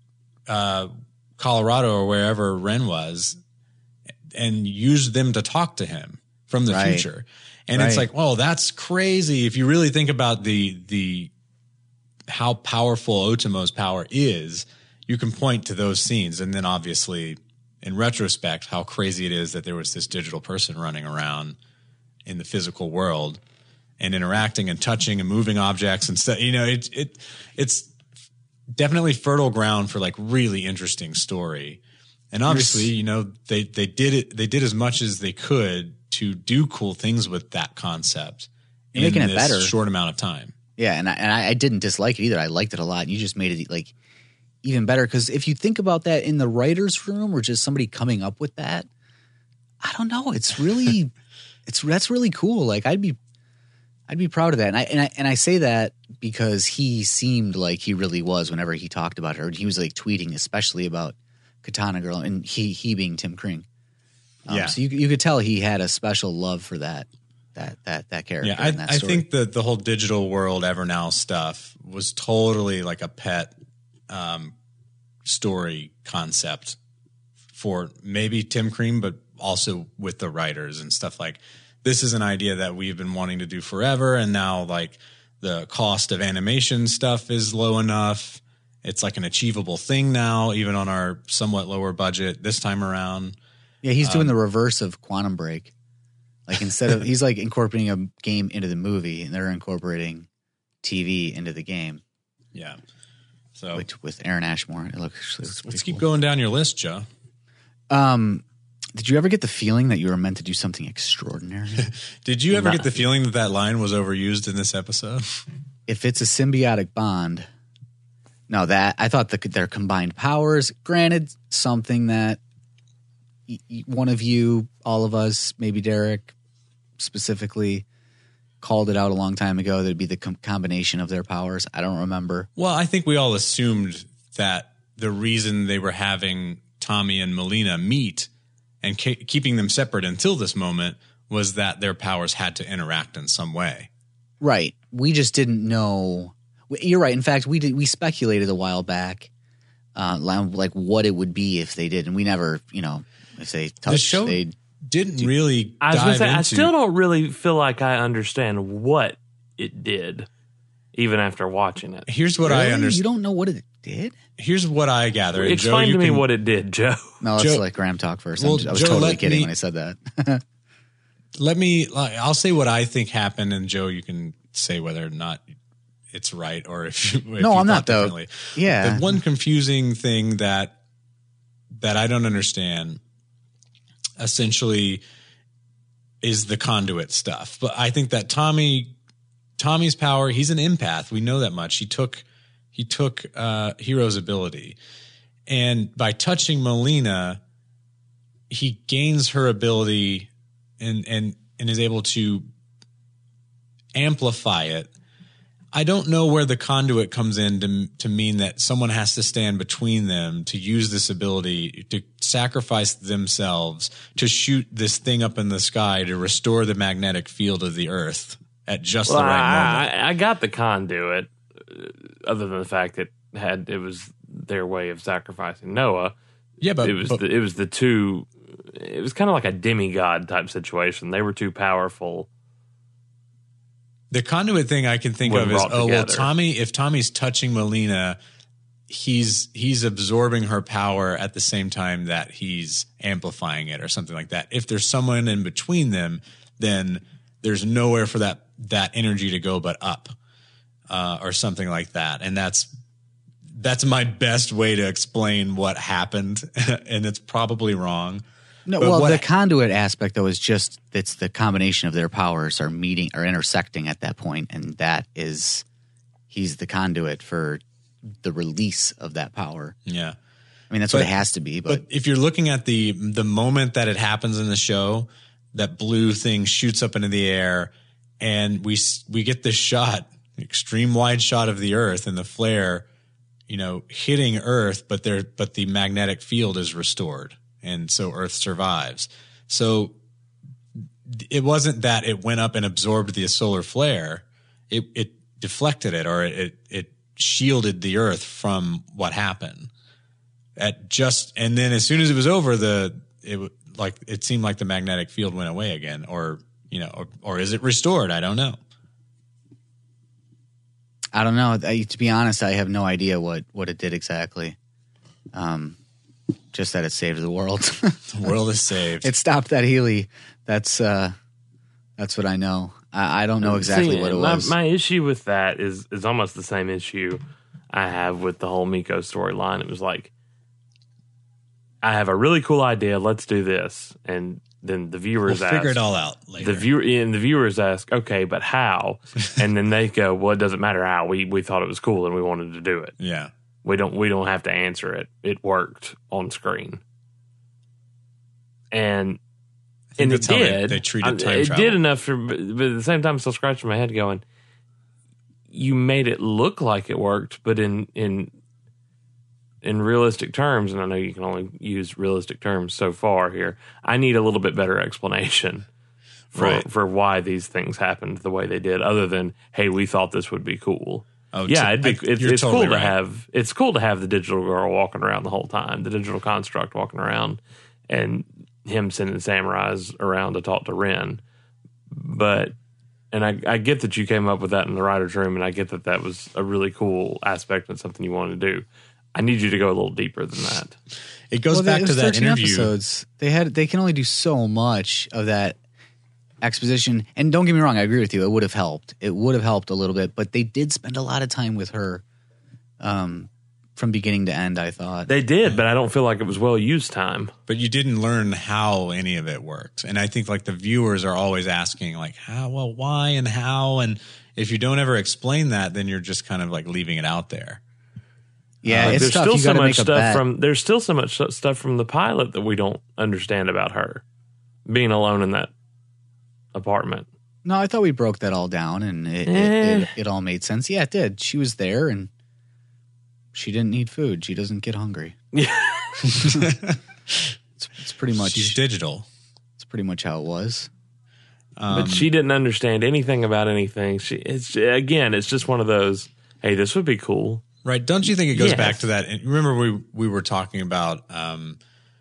uh, Colorado or wherever Ren was, and used them to talk to him from the Right. future. And Right. it's like, oh, that's crazy. If you really think about the the how powerful Otomo's power is, you can point to those scenes. And then obviously, in retrospect, how crazy it is that there was this digital person running around in the physical world and interacting and touching and moving objects and stuff. You know, it it it's definitely fertile ground for like really interesting story. And obviously, you know, they, they did it, they did as much as they could to do cool things with that concept in Making it this better. short amount of time. Yeah, and I, and I didn't dislike it either. I liked it a lot. You just made it like even better because if you think about that in the writer's room or just somebody coming up with that, I don't know. It's really, it's that's really cool. Like I'd be, I'd be proud of that. And I and I and I say that because he seemed like he really was whenever he talked about it. Or he was like tweeting, especially about Katana Girl, and he he being Tim Kring. Um, Yeah. So you you could tell he had a special love for that that that that character. Yeah, I, in that I story. think that the whole digital world Evernow stuff was totally like a pet um, story concept for maybe Tim Kring, but also with the writers and stuff. Like this is an idea that we've been wanting to do forever, and now like the cost of animation stuff is low enough. It's like an achievable thing now, even on our somewhat lower budget this time around. Yeah, he's Um, doing the reverse of Quantum Break. Like instead of he's like incorporating a game into the movie, and they're incorporating T V into the game. Yeah. So With, with Aaron Ashmore, it looks. It looks let's pretty keep cool. going down your list, Joe. Um, did you ever get the feeling that you were meant to do something extraordinary? Did you ever Nah. get the feeling that that line was overused in this episode? If it's a symbiotic bond, no, that I thought the, their combined powers. Granted, something that y- y- one of you, all of us, maybe Derek specifically, called it out a long time ago. That'd be the com- combination of their powers. I don't remember. Well, I think we all assumed that the reason they were having Tommy and Melina meet and ke- keeping them separate until this moment was that their powers had to interact in some way. Right. We just didn't know. You're right. In fact, we did. We speculated a while back, uh, like what it would be if they did, and we never, you know, if they touched, show- they didn't really I was dive gonna say, into. I still don't really feel like I understand what it did, even after watching it. Here's what Really? I understand. You don't know what it did? Here's what I gather. And Explain Joe, to me can, what it did, Joe. No, let's Joe- let Graham talk first. Well, I'm, I was Joe, totally let kidding me- when I said that. Let me. I'll say what I think happened, and Joe, you can say whether or not it's right or if, if No, you I'm thought not, though. differently. Yeah. The one confusing thing that that I don't understand, essentially, is the conduit stuff. But I think that Tommy, Tommy's power, he's an empath. We know that much. He took he took uh, Hero's ability, and by touching Melina, he gains her ability and and and is able to amplify it. I don't know where the conduit comes in to to mean that someone has to stand between them to use this ability to sacrifice themselves to shoot this thing up in the sky to restore the magnetic field of the Earth at just Well, the right moment. I, I got the conduit, uh, other than the fact that had it was their way of sacrificing Noah. Yeah, but it was but, the, it was the two. It was kind of like a demigod type situation. They were too powerful. the conduit thing I can think When of is, brought oh well, together. Tommy. If Tommy's touching Melina, he's he's absorbing her power at the same time that he's amplifying it, or something like that. If there's someone in between them, then there's nowhere for that that energy to go but up, uh, or something like that. And that's that's my best way to explain what happened, and it's probably wrong. No, But well, what- the conduit aspect though is just it's the combination of their powers are meeting or intersecting at that point, and that is he's the conduit for the release of that power. Yeah. I mean, that's But- what it has to be. But, But if you're looking at the the moment that it happens in the show, that blue thing shoots up into the air, and we s- we get this shot, extreme wide shot of the Earth and the flare, you know, hitting Earth, but there but the magnetic field is restored, and so Earth survives. So it wasn't that it went up and absorbed the solar flare; it it deflected it, or it it shielded the Earth from what happened. At just and then as soon as it was over, the it w- like it seemed like the magnetic field went away again, or you know, or, or is it restored? I don't know. I don't know. I, to be honest, I have no idea what, what it did exactly. Um, just that it saved the world. The world is saved. It stopped that Healy. That's uh, that's what I know. I, I don't know exactly See, what it my, was. My issue with that is is almost the same issue I have with the whole Miko storyline. It was like, I have a really cool idea. Let's do this, and then the we'll viewers ask, figure it all out later. the viewer and the viewers ask, okay, but how? And then they go, well, it doesn't matter how. We we thought it was cool and we wanted to do it. yeah. We don't we don't have to answer it. It worked on screen, and I think and it that's how they- did. they treated I- time it travel. did enough for, but at the same time, I'm still scratching my head, going, you made it look like it worked, but in in in realistic terms, and I know you can only use realistic terms so far here. I need a little bit better explanation for Right. for why these things happened the way they did, other than, hey, we thought this would be cool. Oh, Yeah, t- it'd be, I- it's, you're it's totally cool to right. have. It's cool to have the digital girl walking around the whole time, the digital construct walking around, and him sending samurais around to talk to Ren. But, and I, I get that you came up with that in the writer's room, and I get that that was a really cool aspect and something you wanted to do. I need you to go a little deeper than that. It goes Well, back it to was that thirteen interview. episodes. They had they can only do so much of that exposition. And don't get me wrong, I agree with you. It would have helped. It would have helped a little bit, but they did spend a lot of time with her, um, from beginning to end. I thought They did, but I don't feel like it was well used time. But you didn't learn how any of it worked. And I think like the viewers are always asking like how, well, why and how. And if you don't ever explain that, then you're just kind of like leaving it out there. yeah, Like, it's there's tough. still You so got to much make a stuff bet. from there's still so much stuff from the pilot that we don't understand about her being alone in that apartment. No, I thought we broke that all down, and it, Eh. it, it, it all made sense. Yeah, it did. She was there, and she didn't need food. She doesn't get hungry. Yeah. It's, it's pretty much She's digital. it's pretty much how it was. Um, But she didn't understand anything about anything. She it's again, it's just one of those, hey, this would be cool. Right. Don't you think it goes Yes. back to that? And remember we we were talking about um,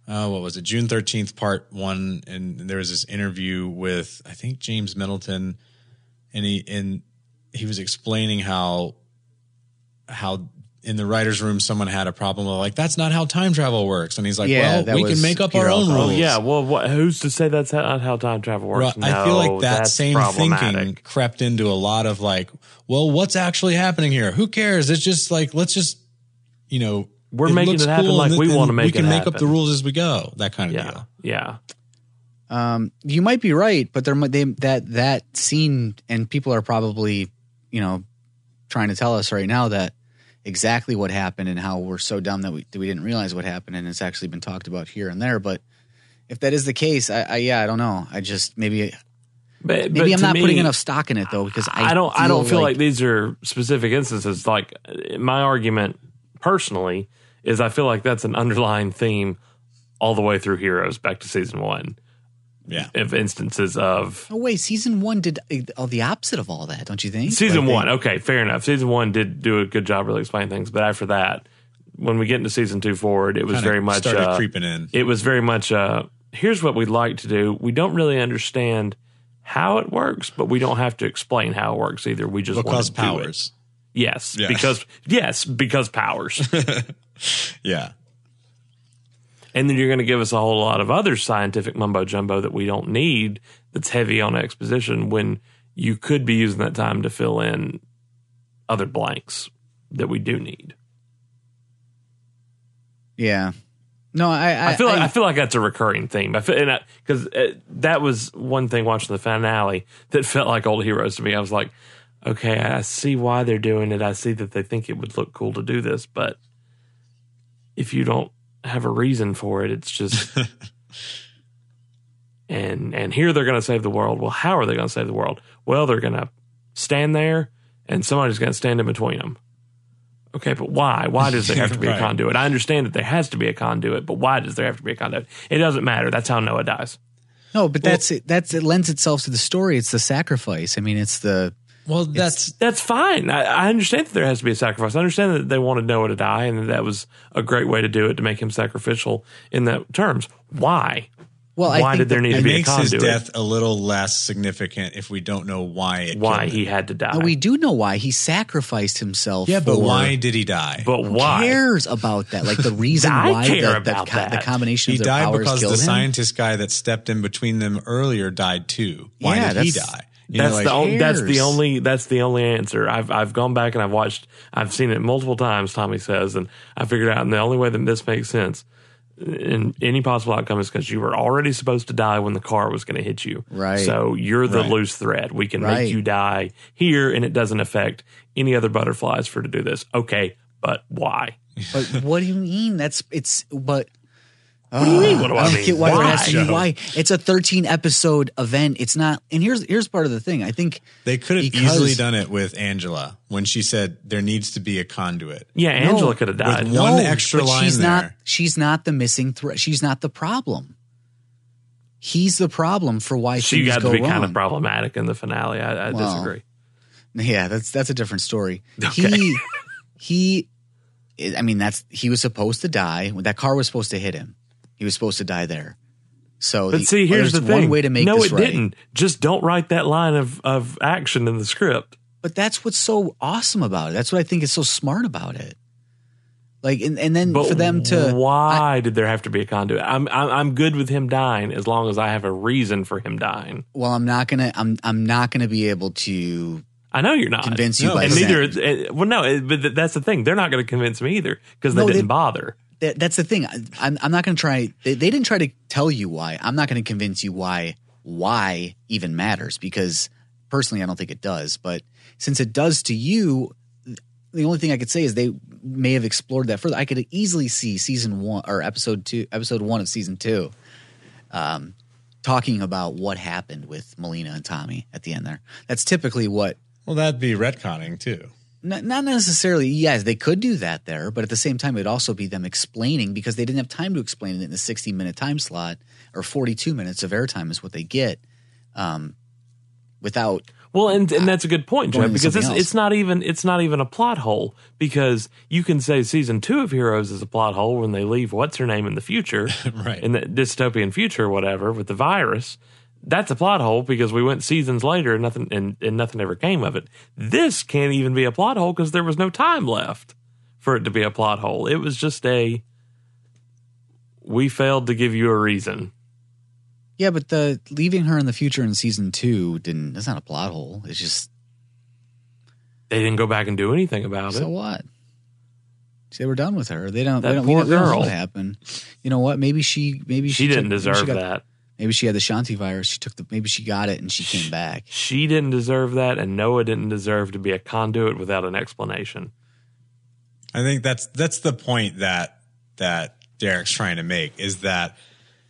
uh, what was it? June thirteenth, part one. And there was this interview with, I think, James Middleton. And he, and he was explaining how, how in the writer's room, someone had a problem with like, that's not how time travel works. And he's like, Yeah, that well, we can was make up Peter our own Alcott. rules. Oh yeah, well, what, who's to say that's not how time travel works? Well, I feel No, like that that's same problematic. thinking crept into a lot of like, well, what's actually happening here? Who cares? It's just like, let's just, you know, We're making looks it happen cool like and we th- wanna and make We can it make up happen. the rules as we go. That kind of Yeah, deal. yeah. Um, you might be right, but there might they, that that scene, and people are probably, you know, trying to tell us right now that exactly what happened and how we're so dumb that we that we didn't realize what happened, and it's actually been talked about here and there. But if that is the case, I, I yeah, I don't know. I just maybe But, maybe but I'm to not me, putting enough stock in it though, because I I don't. I don't feel like, like these are specific instances. Like my argument personally is, I feel like that's an underlying theme all the way through Heroes back to season one. Yeah. Of instances of Oh wait, season one did uh, the opposite of all that, don't you think? season Like, one. they- Okay, fair enough. Season one did do a good job really explaining things, but after that, when we get into season two forward, it was Kinda very much started uh, creeping in. It was very much. Uh, here's what we'd like to do. We don't really understand how it works, but we don't have to explain how it works either. We just Because want to do it. powers. Yes, Yeah. because yes, because powers. Yeah. And then you're going to give us a whole lot of other scientific mumbo jumbo that we don't need, that's heavy on exposition, when you could be using that time to fill in other blanks that we do need. Yeah. No, I I, I feel like I, feel like that's a recurring theme. I feel because that was one thing watching the finale that felt like old Heroes to me. I was like, okay, I see why they're doing it. I see that they think it would look cool to do this, but if you don't have a reason for it, it's just and and here they're going to save the world. Well, how are they going to save the world? Well, they're going to stand there and somebody's going to stand in between them. Okay, but why? Why does there have to be Right. a conduit? I understand that there has to be a conduit, but why does there have to be a conduit? It doesn't matter. That's how Noah dies. no, but that's it. That's it lends itself to the story. It's the sacrifice. I mean, it's the Well, that's That's fine. I, I understand that there has to be a sacrifice. I understand that they wanted Noah to die, and that that was a great way to do it, to make him sacrificial in that terms. Why? well. I Why think did there the- need to it be a makes his conduit? death a little less significant if we don't know why it Why killed he him. had to die? No, we do know why he sacrificed himself. Yeah, but for- why did he die? but Who why? cares about that? Like the reason I why care the, the, about co- the that. combination He of their died powers because killed the him. scientist guy that stepped in between them earlier died too. Why Yeah, did he that's- die? You That's know, like, the only, that's the cares? only that's the only answer. I've I've gone back and I've watched. I've seen it multiple times. Tommy says, and I figured out. And the only way that this makes sense in any possible outcome is because you were already supposed to die when the car was going to hit you. Right. So you're the Right. loose thread. We can Right. make you die here, and it doesn't affect any other butterflies for to do this. Okay, but why? But what do you mean? That's it's. But What do you mean? What do I, I don't mean? get why, there has to be Why? why. It's a thirteen episode event. It's not. And here's here's part of the thing. I think they could have because- easily done it with Angela when she said there needs to be a conduit. Yeah, Angela could have With died. one extra but line she's there. not. She's not the missing thread. She's not the problem. He's the problem for why She things got to go be wrong. kind of problematic in the finale. I, I Well, disagree. Yeah, that's that's a different story. Okay. He he. I mean, that's he was supposed to die. That car was supposed to hit him. He was supposed to die there. So, But the, see, here's the there's thing. one way to make no, this it right. didn't. Just don't write that line of, of action in the script. But that's what's so awesome about it. That's what I think is so smart about it. Like, and, and then But for them to why did there have to be a conduit? I'm, I'm I'm good with him dying as long as I have a reason for him dying. well, I'm not gonna, I'm I'm not gonna be able to I know you're not. convince you No, by and saying- neither. uh, Well, no, it- but that's the thing. They're not going to convince me either because they No, they- didn't bother. that, that's the thing. I, I'm I'm not gonna try. They, they didn't try to tell you why. I'm not gonna convince you why why even matters because personally, I don't think it does. But since it does to you, the only thing I could say is they may have explored that further. I could easily see season one or episode two, episode one of season two, um, talking about what happened with Melina and Tommy at the end there. That's typically what, Well, that'd be retconning too. not, not necessarily, yes, they could do that there, but at the same time, it'd also be them explaining because they didn't have time to explain it in the sixty minute time slot or forty-two minutes of airtime is what they get um, without. Well, and, and that's a good point, Jeff, Going into because it's, something else. it's not even it's not even a plot hole, because you can say season two of Heroes is a plot hole when they leave what's her name in the future, Right. in the dystopian future or whatever with the virus. That's a plot hole because we went seasons later and nothing and, and nothing ever came of it. This can't even be a plot hole because there was no time left for it to be a plot hole. It was just a we failed to give you a reason. Yeah, but the leaving her in the future in season two didn't. That's not a plot hole. It's just They didn't go back and do anything about so it. what? They were done with her. They don't. That They don't. poor we don't, we don't know girl. what happened. You know what? Maybe she. Maybe she, She didn't took- maybe deserve she got- that. Maybe she had the Shanti virus. She took the. Maybe she got it and she came back. She didn't deserve that, and Noah didn't deserve to be a conduit without an explanation. I think that's that's the point that that Derek's trying to make, is that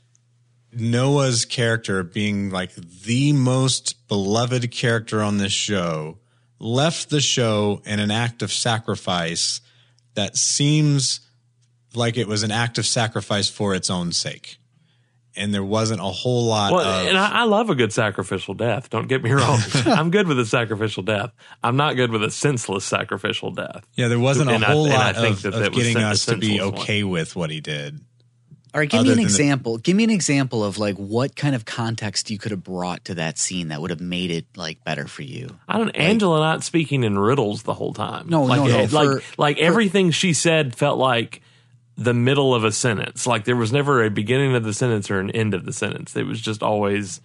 Noah's character, being like the most beloved character on this show, left the show in an act of sacrifice that seems like it was an act of sacrifice for its own sake. And there wasn't a whole lot Well, of... and I, I love a good sacrificial death. Don't get me wrong. I'm good with a sacrificial death. I'm not good with a senseless sacrificial death. Yeah, there wasn't a And I- whole and I lot think of, that of that was getting sen- a us to be senseless one. okay with what he did. All right, give Other me an than the- example. Give me an example of like what kind of context you could have brought to that scene that would have made it like better for you. I don't. Angela not speaking in riddles the whole time. No, like, no, no, eh, like for- like everything she said felt like the middle of a sentence. Like there was never a beginning of the sentence or an end of the sentence. It was just always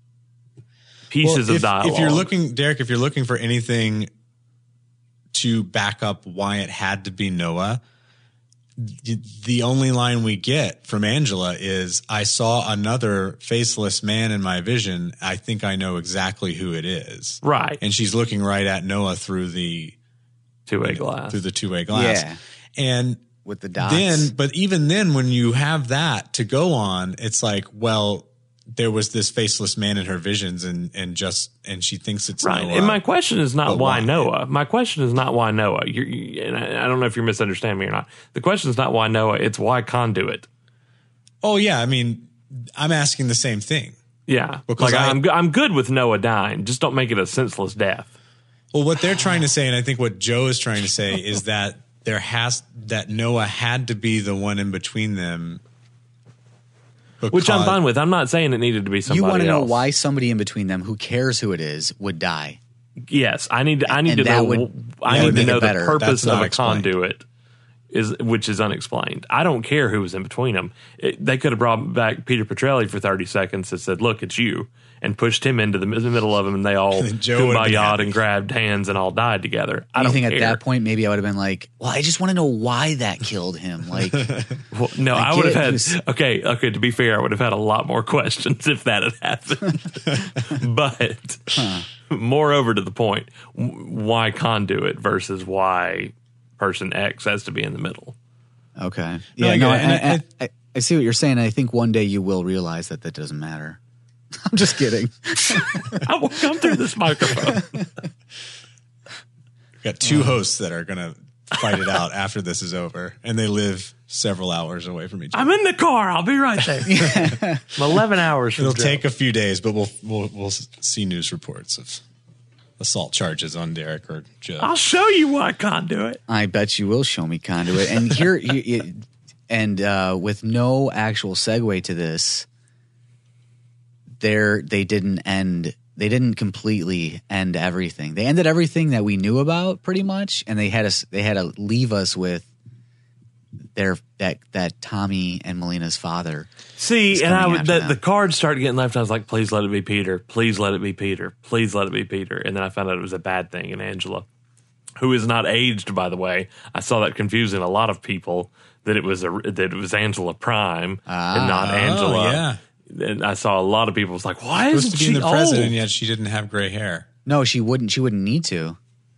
pieces Well, of if, dialogue. If you're looking, Derek, if you're looking for anything to back up why it had to be Noah, the the only line we get from Angela is, "I saw another faceless man in my vision. I think I know exactly who it is." right, And she's looking right at Noah through the two-way glass. through the two way glass. Yeah. And With the dots. then, but even then, when you have that to go on, it's like, well, there was this faceless man in her visions, and and just and she thinks it's Right. Noah. And my question is not But why, why? Noah. My question is not why Noah. You're, you, and I, I don't know if you're misunderstanding me or not. The question is not why Noah. It's why Conduit. Oh yeah, I mean, I'm asking the same thing. Yeah. Because like I- I'm, go- I'm good with Noah dying. Just don't make it a senseless death. Well, what they're trying to say, and I think what Joe is trying to say, is that there has that Noah had to be the one in between them, Which I'm because- fine with. I'm not saying it needed to be somebody you want to know else. why somebody in between them, who cares who it is, would die. Yes, I need. To, I need And to that know. would- I that would need to make it know the better. purpose That's of not a explained. conduit, is which is unexplained. I don't care who was in between them. It, they could have brought back Peter Petrelli for thirty seconds and said, "Look, it's you," and pushed him into the, mi- the middle of them, and they all Joe would have been kumbaya'd happy. and grabbed hands and all died together. I I don't think care. at that point, maybe I would have been like, well, I just want to know why that killed him. Like, Well, no, I I, would get have it. had. Who's- Okay, okay. To be fair, I would have had a lot more questions if that had happened. But moreover, to the point, w- why conduit versus why person X has to be in the middle? okay. No, Yeah, I no, get it. I, And I, I, I see what you're saying. I think one day you will realize that that doesn't matter. I'm just kidding. I will come through this microphone. We've got two hosts that are going to fight it out after this is over, and they live several hours away from each other. I'm in the car. I'll be right there. I'm eleven hours. From It'll Joe. take a few days, but we'll we'll we'll see news reports of assault charges on Derek or Joe. I'll show you why conduit. I bet you will show me conduit. And here, you, you, and uh, with no actual segue to this, there they didn't end. They didn't completely end everything. They ended everything that we knew about, pretty much, and they had us. They had to leave us with their that that Tommy and Melina's father. See, It's and I coming would- after the, them. the cards started getting left. I was like, please let it be Peter. Please let it be Peter. Please let it be Peter. And then I found out it was a bad thing in Angela, who is not aged, by the way. I saw that confusing a lot of people that it was a that it was Angela Prime and not Oh, Angela. yeah. And I saw a lot of people was like, why Supposed isn't to be she the old? president, yet she didn't have gray hair. No, she wouldn't. She wouldn't need to.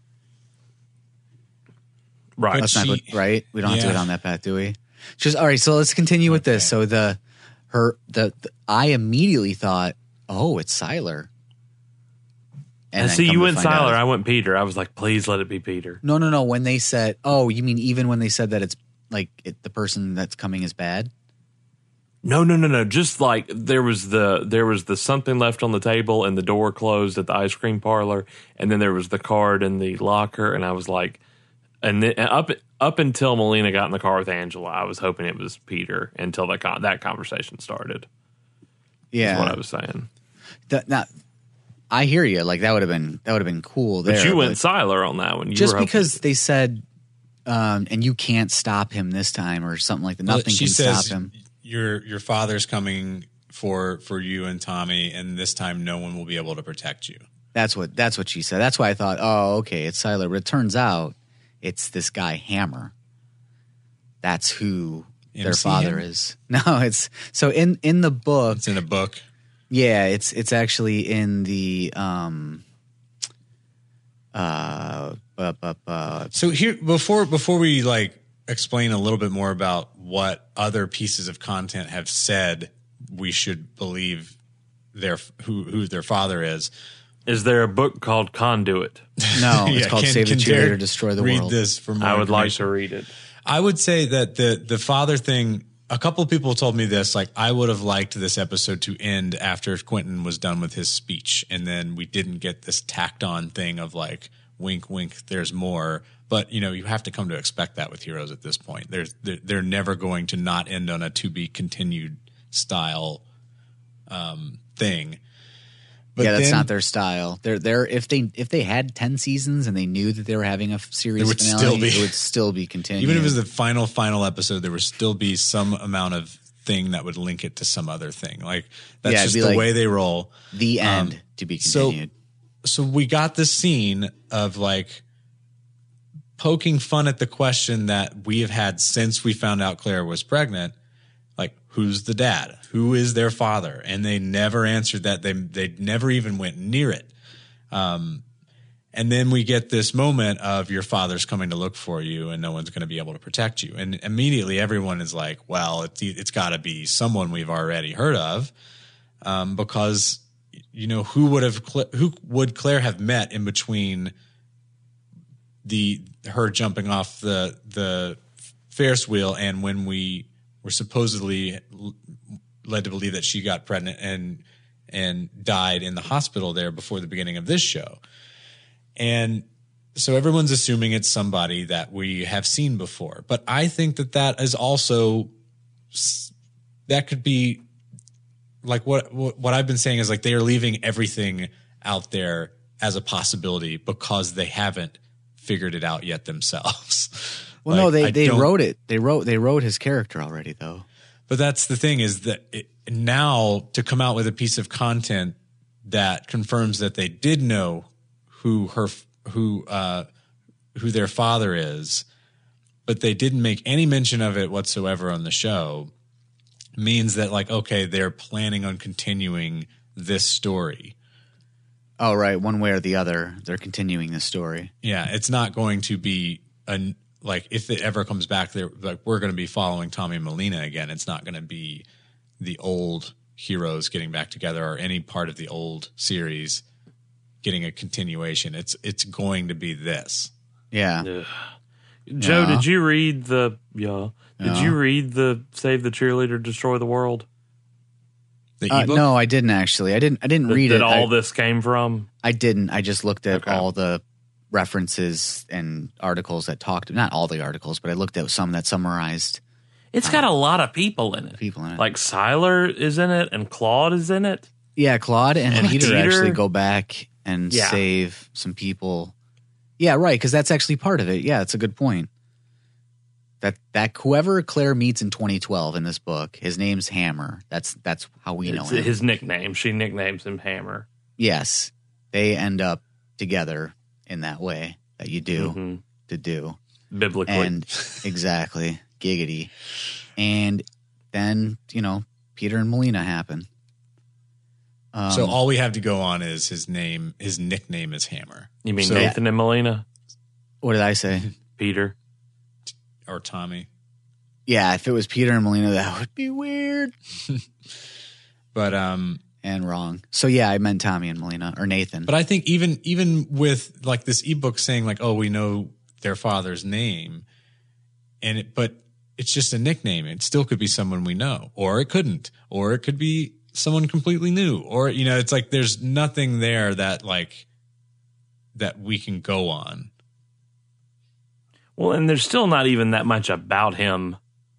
Right. Let's not She- go, right? We don't have to yeah. go down that path, do we? Just all right. So let's continue with this. So the her the, the I immediately thought, oh, it's Siler. And then see, come you to went find out Siler. it's- I went Peter. I was like, please let it be Peter. No, no, no. When they said, oh, you mean even when they said that it's like it, the person that's coming is bad? No, no, no, no. Just like there was the there was the something left on the table and the door closed at the ice cream parlor, and then there was the card in the locker, and I was like, and then up up until Melina got in the car with Angela, I was hoping it was Peter until that con- that conversation started. Yeah, that's what I was saying. The, now, I hear you. Like that would have been that would have been cool. There, but you went but Siler on that one, you just were because hoping- they said, um, and you can't stop him this time, or something like that. Well, Nothing she can says, stop him. Your your father's coming for for you and Tommy, and this time no one will be able to protect you. That's what that's what she said. That's why I thought, oh, okay, it's Siler. But it turns out it's this guy Hammer. That's who their M C father Hammer? is. No, it's so in in the book. It's in a book. Yeah, it's it's actually in the um uh, uh, uh, uh So here before before we like explain a little bit more about what other pieces of content have said we should believe their who who their father is. Is there a book called Conduit? no, it's Yeah, called can- Save the can Cheerleader, Derek Destroy the read World. this for more I would like information? to read it. I would say that the the father thing. A couple of people told me this. Like, I would have liked this episode to end after Quentin was done with his speech, and then we didn't get this tacked on thing of like, wink, wink. There's more. But you know, you have to come to expect that with Heroes at this point. There's they're, they're never going to not end on a to be continued style um, thing. But yeah, that's then not their style. They're they're if they if they had ten seasons and they knew that they were having a f- series It would finale, still be- it would still be continued. Even if it was the final final episode, there would still be some amount of thing that would link it to some other thing. Like that's Yeah, it'd just be the like way they roll. the end um, to be so- continued. So we got this scene of like poking fun at the question that we have had since we found out Claire was pregnant. Like, who's the dad? Who is their father? And they never answered that. They they never even went near it. Um, and then we get this moment of your father's coming to look for you, and no one's going to be able to protect you. And immediately, everyone is like, "Well, it's it's got to be someone we've already heard of," um, because you know who would have who would Claire have met in between the her jumping off the the Ferris wheel and when we were supposedly led to believe that she got pregnant and and died in the hospital there before the beginning of this show. And so everyone's assuming it's somebody that we have seen before. But I think that that is also that could be like what what I've been saying is like they are leaving everything out there as a possibility because they haven't figured it out yet themselves. Well, Like, no, they I they don't- wrote it. They wrote they wrote his character already, though. But that's the thing is that it, now to come out with a piece of content that confirms that they did know who her who uh, who their father is, but they didn't make any mention of it whatsoever on the show, means that like okay, they're planning on continuing this story. Oh, right, one way or the other, they're continuing the story. Yeah, it's not going to be a like if it ever comes back, they're like we're going to be following Tommy and Melina again. It's not going to be the old heroes getting back together or any part of the old series getting a continuation. It's it's going to be this. Yeah, Ugh. Joe, Yeah. did you read the yeah? Did Yeah. you read the Save the Cheerleader, Destroy the World? The uh, ebook? no, I didn't actually. I didn't. I didn't That, read that it. all I, this came from? I didn't. I just looked at Okay. all the references and articles that talked. Not all the articles, but I looked at some that summarized It's got a lot of people in it. people in it. Like Siler is in it and Claude is in it. Yeah, Claude and, And Peter, Peter? actually go back and Yeah. save some people. Yeah, right, because that's actually part of it. Yeah, it's a good point. That that whoever Claire meets in twenty twelve in this book, his name's Hammer. That's that's how we know It's him. his nickname. She nicknames him Hammer. Yes, they end up together in that way that you do Mhm. to do. Biblically. And exactly, giggity. And then, you know, Peter and Melina happen. Um, So all we have to go on is his name. His nickname is Hammer. you mean so- Nathan and Melina? what did I say? Peter? or Tommy. Yeah, if it was Peter and Melina, that would be weird But um, and wrong. So yeah, I meant Tommy and Melina or Nathan. but I think even even with like this ebook saying like, oh, we know their father's name, and it, but it's just a nickname. It still could be someone we know, or it couldn't, or it could be someone completely new, or, you know, it's like there's nothing there that like that we can go on. Well, and there's still not even that much about him.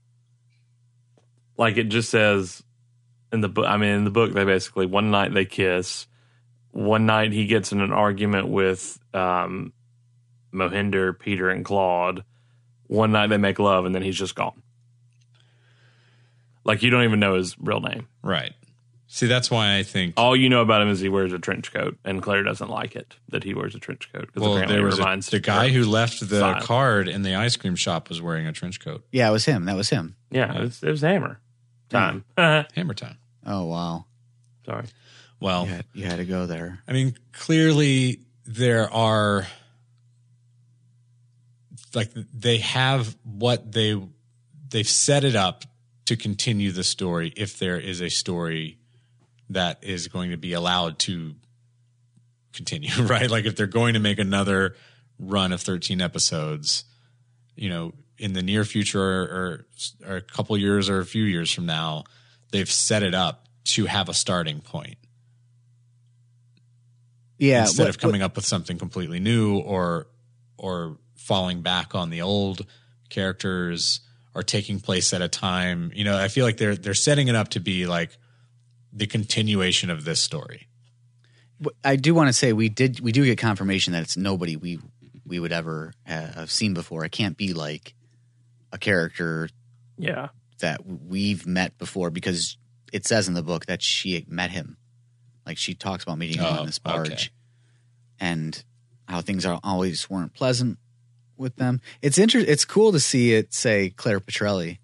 Like, it just says in the book, I mean, in the book, they basically, one night they kiss. One night he gets in an argument with um, Mohinder, Peter, and Claude. One night they make love, and then he's just gone. Like, you don't even know his real name. Right. See, that's why I think all you know about him is he wears a trench coat, and Claire doesn't like it that he wears a trench coat. Well, there was a, the guy who left the fine. card in the ice cream shop was wearing a trench coat. Yeah, it was him. That was him. Yeah, yeah. It, was, it was Hammer time. Hammer time. Oh, wow. Sorry. Well, you had, you had to go there. I mean, clearly there are, like, they have what they, they've set it up to continue the story if there is a story that is going to be allowed to continue, right? Like, if they're going to make another run of thirteen episodes, you know, in the near future or, or a couple years or a few years from now, they've set it up to have a starting point. Yeah. Instead what, of coming what, up with something completely new or, or falling back on the old characters or taking place at a time, you know, I feel like they're, they're setting it up to be like the continuation of this story. I do want to say we did, we do get confirmation that it's nobody we, we would ever have seen before. It can't be like a character yeah. that we've met before, because it says in the book that she met him. Like, she talks about meeting him oh, on this barge okay. and how things are always weren't pleasant with them. It's inter- It's cool to see it say Claire Petrelli.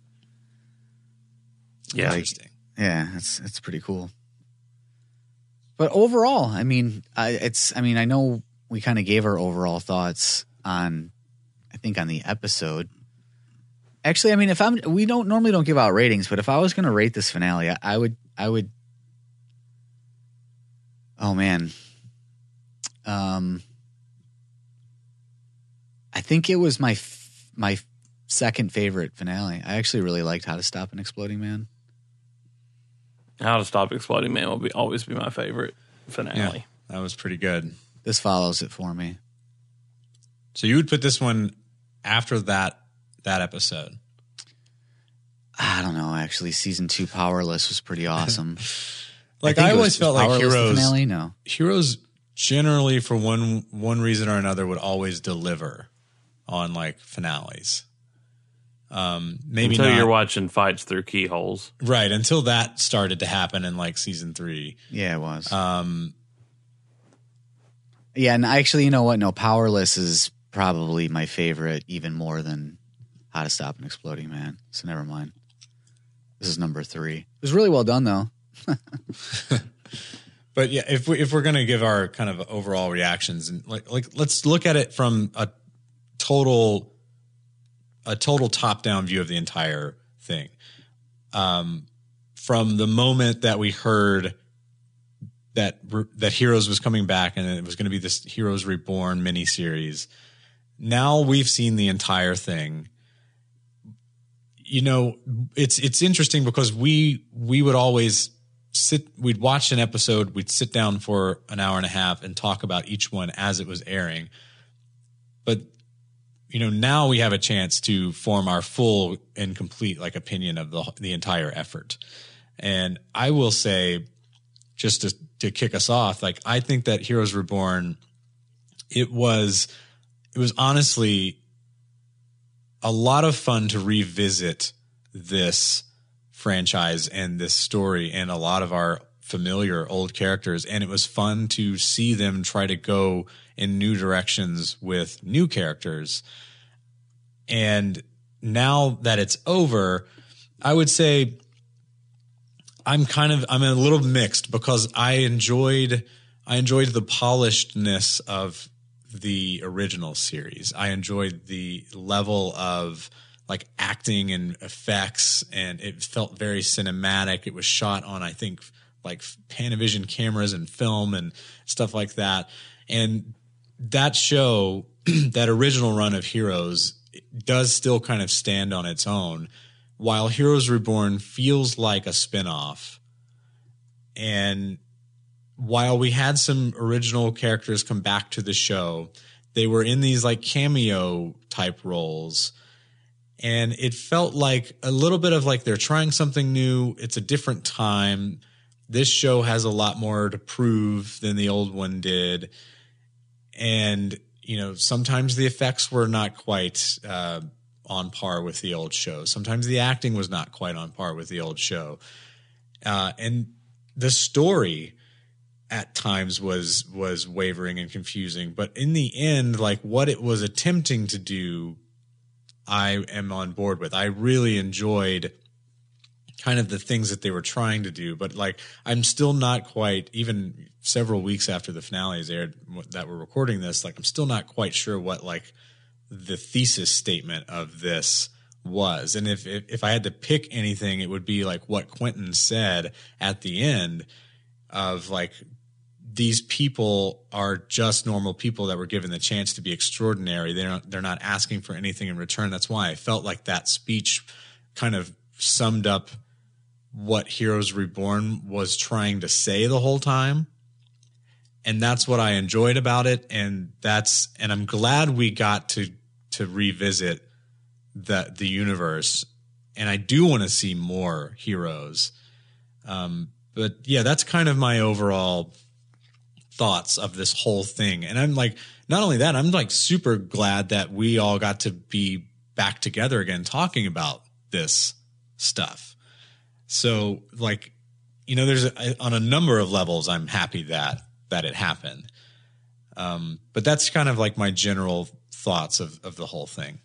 Yeah. Like, Interesting. Yeah, it's it's pretty cool. But overall, I mean, I, it's I mean, I know we kind of gave our overall thoughts on, I think, on the episode. Actually, I mean, if I'm, we don't normally don't give out ratings, but if I was going to rate this finale, I, I would, I would. Oh man, um, I think it was my f- my second favorite finale. I actually really liked How to Stop an Exploding Man. How to Stop Exploding Man will be always be my favorite finale. Yeah, that was pretty good. This follows it for me. So you would put this one after that that episode? I don't know. Actually, season two Powerless was pretty awesome. Like, I, I always was, felt was like Heroes. Finale? No, Heroes generally, for one one reason or another, would always deliver on like finales. Um, maybe until not, you're watching fights through keyholes, right? Until that started to happen in like season three. Yeah, it was. Um, yeah, and actually, you know what? No, Powerless is probably my favorite, even more than How to Stop an Exploding Man. So never mind. This is number three. It was really well done, though. But yeah, if we if we're gonna give our kind of overall reactions, and like like let's look at it from a total a total top down view of the entire thing. Um, from the moment that we heard that that Heroes was coming back and it was going to be this Heroes Reborn miniseries, now we've seen the entire thing. You know, it's it's interesting because we we would always sit, we'd watch an episode, we'd sit down for an hour and a half and talk about each one as it was airing. But, you know, now we have a chance to form our full and complete like opinion of the the entire effort. And I will say, just to, to kick us off, like, I think that Heroes Reborn, it was, it was honestly a lot of fun to revisit this franchise and this story and a lot of our familiar old characters. And it was fun to see them try to go in new directions with new characters. And now that it's over, I would say I'm kind of, I'm a little mixed because I enjoyed, I enjoyed the polishedness of the original series. I enjoyed the level of like acting and effects, and it felt very cinematic. It was shot on, I think, like Panavision cameras and film and stuff like that. And that show, that original run of Heroes, does still kind of stand on its own, while Heroes Reborn feels like a spinoff. And while we had some original characters come back to the show, they were in these like cameo type roles. And it felt like a little bit of like they're trying something new. It's a different time. This show has a lot more to prove than the old one did. And, you know, sometimes the effects were not quite uh, on par with the old show. Sometimes the acting was not quite on par with the old show. Uh, and the story at times was was wavering and confusing. But in the end, like what it was attempting to do, I am on board with. I really enjoyed kind of the things that they were trying to do, but like I'm still not quite, even several weeks after the finale is aired that we're recording this, like I'm still not quite sure what like the thesis statement of this was. And if, if if I had to pick anything, it would be like what Quentin said at the end of like, these people are just normal people that were given the chance to be extraordinary. They're not, they're not asking for anything in return. That's why I felt like that speech kind of summed up what Heroes Reborn was trying to say the whole time. And that's what I enjoyed about it. And that's, and I'm glad we got to, to revisit the, the universe. And I do want to see more heroes. Um, but yeah, that's kind of my overall thoughts of this whole thing. And I'm like, not only that, I'm like super glad that we all got to be back together again, talking about this stuff. So like, you know, there's a, on a number of levels, I'm happy that, that it happened. Um, but that's kind of like my general thoughts of, of the whole thing.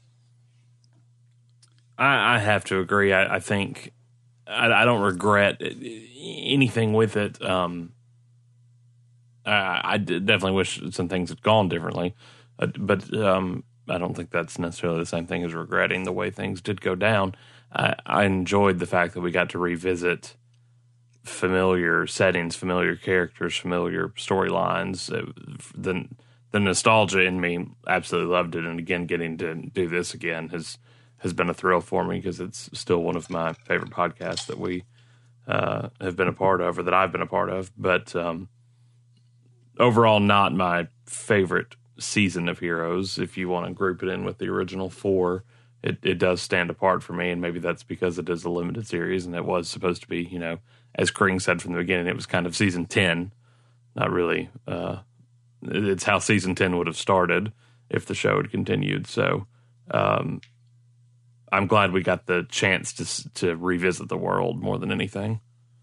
I, I have to agree. I, I think I, I don't regret anything with it. Um, I, I definitely wish some things had gone differently, uh, but um, I don't think that's necessarily the same thing as regretting the way things did go down. I, I enjoyed the fact that we got to revisit familiar settings, familiar characters, familiar storylines. The the nostalgia in me absolutely loved it, and again, getting to do this again has has been a thrill for me because it's still one of my favorite podcasts that we uh, have been a part of, or that I've been a part of. But um, overall, not my favorite season of Heroes. If you want to group it in with the original four, it, it does stand apart for me, and maybe that's because it is a limited series, and it was supposed to be, you know, as Kring said from the beginning, it was kind of season ten. Not really. Uh, it's how season ten would have started if the show had continued. So um, I'm glad we got the chance to to revisit the world more than anything.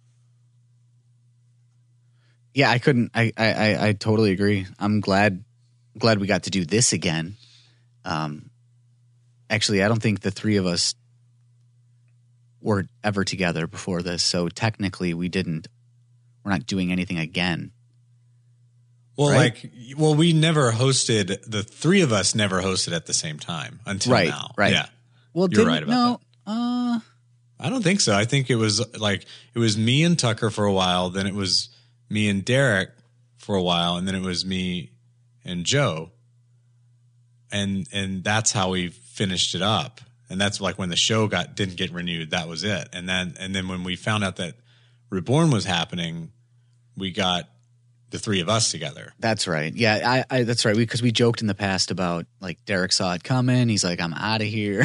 Yeah, I couldn't. I I, I totally agree. I'm glad glad we got to do this again. Um, actually, I don't think the three of us were ever together before this, so technically we didn't. We're not doing anything again. Well, right? like, well, we never hosted. The three of us never hosted at the same time until right, now. Right. Yeah. Well, you're didn't, right about no, that. Uh, I don't think so. I think it was like it was me and Tucker for a while. Then it was me and Derek for a while, and then it was me and Joe. And and that's how we finished it up. And that's like when the show got didn't get renewed. That was it. And then and then when we found out that Reborn was happening, we got the three of us together. That's right. Yeah, I, I that's right. Because we, we joked in the past about like Derek saw it coming. He's like, I'm out of here.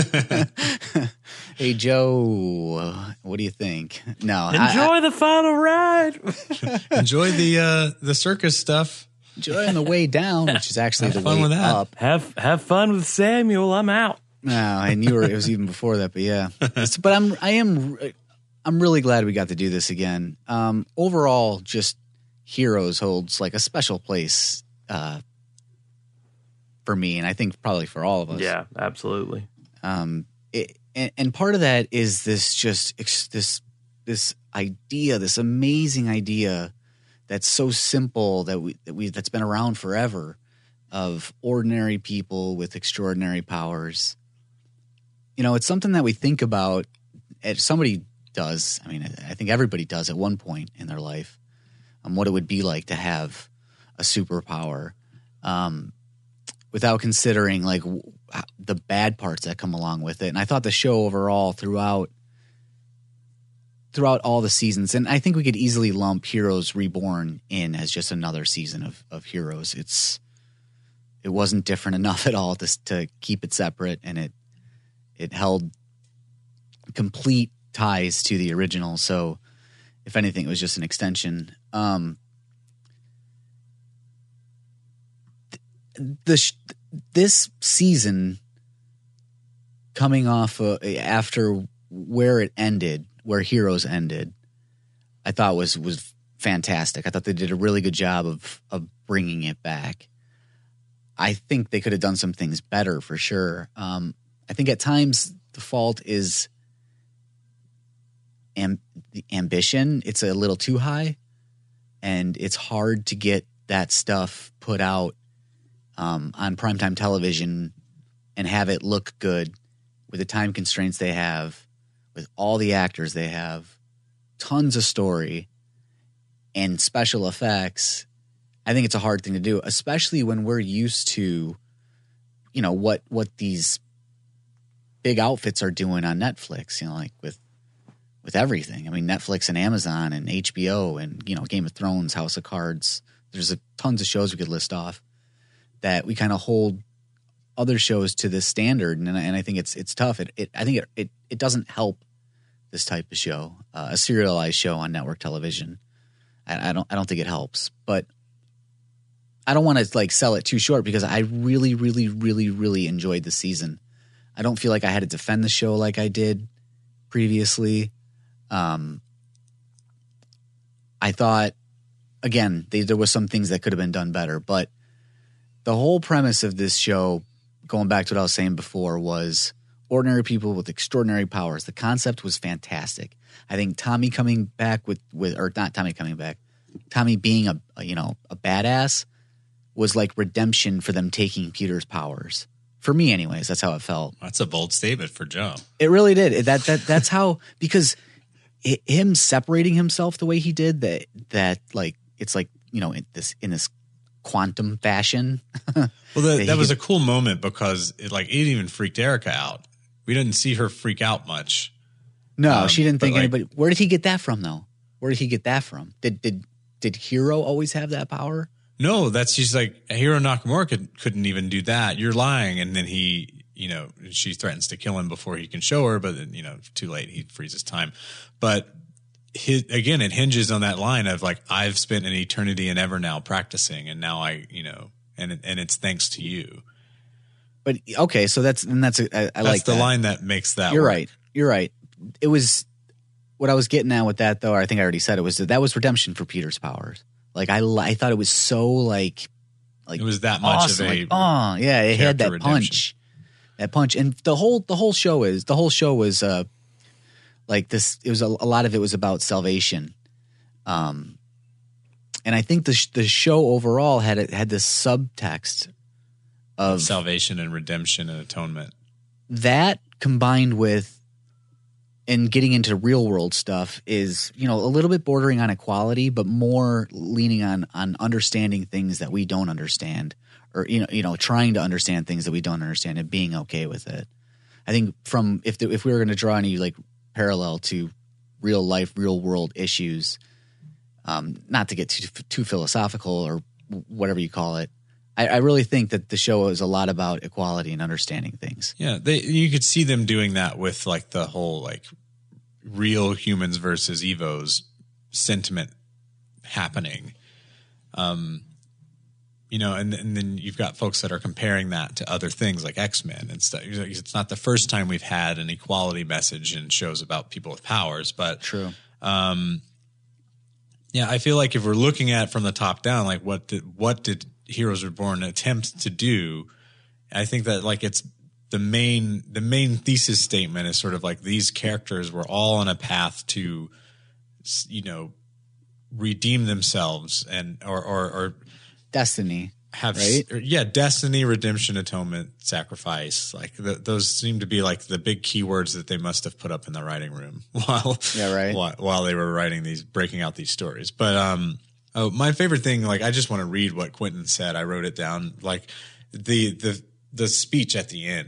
Hey Joe, what do you think? No, enjoy I, the final ride. Enjoy the uh, the circus stuff. Enjoy on the way down, which is actually Have the fun way with that. up. Have have fun with Samuel. I'm out. No, and you were. It was even before that, but yeah. It's, but I'm. I am. I'm really glad we got to do this again. Um, overall, just Heroes holds like a special place uh, for me, and I think probably for all of us. Yeah, absolutely. Um, it, and, and part of that is this just this this idea, this amazing idea that's so simple that we that we that's been around forever, of ordinary people with extraordinary powers. You know, it's something that we think about. Somebody does. I mean, I think everybody does at one point in their life. Um, what it would be like to have a superpower, um, without considering like w- the bad parts that come along with it. And I thought the show overall throughout throughout all the seasons, and I think we could easily lump Heroes Reborn in as just another season of, of Heroes. It's it wasn't different enough at all to to keep it separate, and it it held complete ties to the original. So if anything, it was just an extension. Um, the sh- this season coming off uh, after where it ended, where Heroes ended, I thought was was fantastic. I thought they did a really good job of of bringing it back. I think they could have done some things better for sure. Um, I think at times the fault is am- the ambition. It's a little too high, and it's hard to get that stuff put out um, on primetime television and have it look good with the time constraints they have, with all the actors they have, tons of story, and special effects. I think it's a hard thing to do, especially when we're used to, you know, what what these big outfits are doing on Netflix, you know, like with with everything. I mean, Netflix and Amazon and H B O and, you know, Game of Thrones, House of Cards. There's a, tons of shows we could list off that we kind of hold other shows to this standard, and, and I think it's it's tough. It, it I think it, it it doesn't help this type of show, uh, a serialized show on network television. I, I don't I don't think it helps, but I don't want to like sell it too short because I really, really, really, really enjoyed the season. I don't feel like I had to defend the show like I did previously. Um, I thought, again, they, there was some things that could have been done better, but the whole premise of this show, going back to what I was saying before, was ordinary people with extraordinary powers. The concept was fantastic. I think Tommy coming back with, with or not Tommy coming back, Tommy being a, a you know a badass was like redemption for them taking Peter's powers. For me, anyways, that's how it felt. That's a bold statement for Joe. It really did. That that that's how, because it, him separating himself the way he did, that that like it's like, you know, in this in this quantum fashion. Well, the, that, that was could, a cool moment because it like it even freaked Erica out. We didn't see her freak out much. No, um, she didn't think like, anybody. Where did he get that from, though? Where did he get that from? Did did did Hero always have that power? No, that's she's like Hiro Nakamura could, couldn't even do that. You're lying, and then he, you know, she threatens to kill him before he can show her, but then, you know, too late. He freezes time. But his, again, it hinges on that line of like, I've spent an eternity and ever now practicing, and now I, you know, and it, and it's thanks to you. But okay, so that's and that's a, I, I That's like the that. line that makes that. You're work. right. You're right. It was what I was getting at with that, though. I think I already said it was that, that was redemption for Peter's powers. Like I, I thought it was so like, like It was that much awesome. of a like, oh yeah, it had that character redemption. punch, that punch, and the whole the whole show is the whole show was uh like this. It was a, a lot of it was about salvation, um, and I think the sh- the show overall had it had this subtext of salvation and redemption and atonement. That combined with and getting into real world stuff is, you know, a little bit bordering on equality, but more leaning on on understanding things that we don't understand, or you know, you know, trying to understand things that we don't understand and being okay with it. I think from if the, if we were going to draw any like parallel to real life, real world issues, um, not to get too too philosophical or whatever you call it, I, I really think that the show is a lot about equality and understanding things. Yeah, they you could see them doing that with like the whole like real humans versus Evos sentiment happening. Um, you know, and and then you've got folks that are comparing that to other things like X-Men and stuff. It's not the first time we've had an equality message in shows about people with powers, but True. Um, yeah, I feel like if we're looking at it from the top down, like what did what did Heroes Reborn attempt to do? I think that like it's the main the main thesis statement is sort of like these characters were all on a path to, you know, redeem themselves and or or, or Destiny. have right? or, yeah destiny, redemption, atonement, sacrifice. Like the, those seem to be like the big keywords that they must have put up in the writing room while Yeah, right. while, while they were writing these breaking out these stories. But um oh, my favorite thing, like I just want to read what Quentin said. I wrote it down. Like the the the speech at the end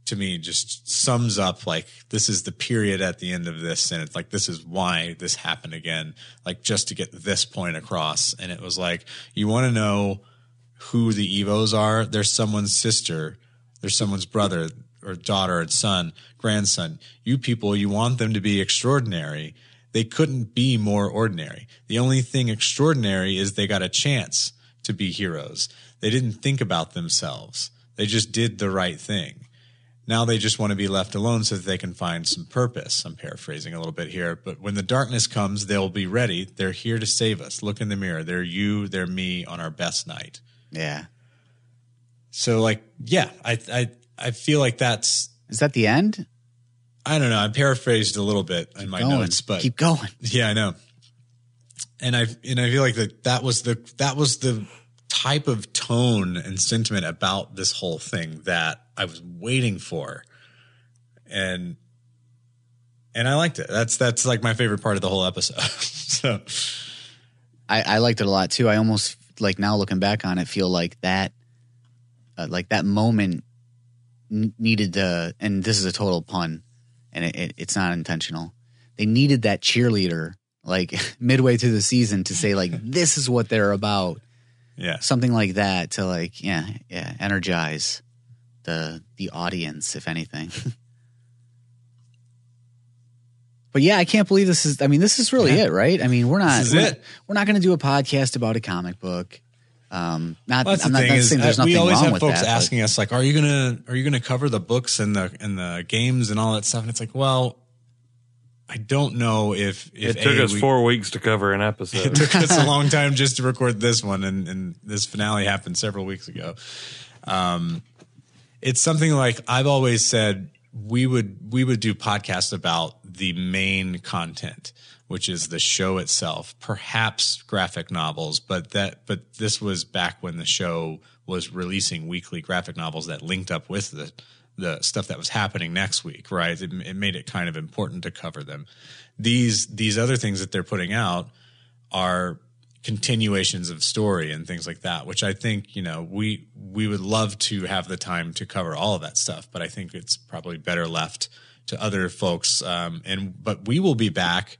to me just sums up like this is the period at the end of this, and it's like this is why this happened again, like just to get this point across. And it was like, you want to know who the Evos are? They're someone's sister, they're someone's brother or daughter and son, grandson. You people, you want them to be extraordinary. They couldn't be more ordinary. The only thing extraordinary is they got a chance to be heroes. They didn't think about themselves. They just did the right thing. Now they just want to be left alone so that they can find some purpose. I'm paraphrasing a little bit here, but when the darkness comes, they'll be ready. They're here to save us. Look in the mirror. They're you, they're me on our best night. Yeah. So like, yeah, I, I, I feel like that's, Is that the end? I don't know. I paraphrased a little bit in Keep my going. notes, but Keep going. yeah, I know. And I, and I feel like that, that was the, that was the type of tone and sentiment about this whole thing that I was waiting for. And, and I liked it. That's, that's like my favorite part of the whole episode. So I, I liked it a lot too. I almost like now looking back on it, feel like that, uh, like that moment n- needed to, and this is a total pun and it, it, it's not intentional. They needed that cheerleader like midway through the season to say like, this is what they're about. yeah. Something like that to like, yeah, yeah, energize the the audience, if anything. But yeah, I can't believe this is. I mean, this is really Yeah. it, right? I mean, we're not. This is we're, it. We're not going to do a podcast about a comic book. Um, not. Well, that's I'm the not, thing not is, saying there's uh, nothing we always wrong have with folks that, but- asking us like, "Are you gonna are you gonna cover the books and the and the games and all that stuff?" And it's like, well, I don't know if, if It took A, us we- four weeks to cover an It episode. took us a long time just to record this one, and, and this finale happened several weeks ago. Um, it's something like I've always said we would we would do podcasts about the main content, which is the show itself, perhaps graphic novels, but that but this was back when the show was releasing weekly graphic novels that linked up with the the stuff that was happening next week, right? It, it made it kind of important to cover them. These these other things that they're putting out are continuations of story and things like that, which I think, you know, we we would love to have the time to cover all of that stuff, but I think it's probably better left to other folks. Um, and but we will be back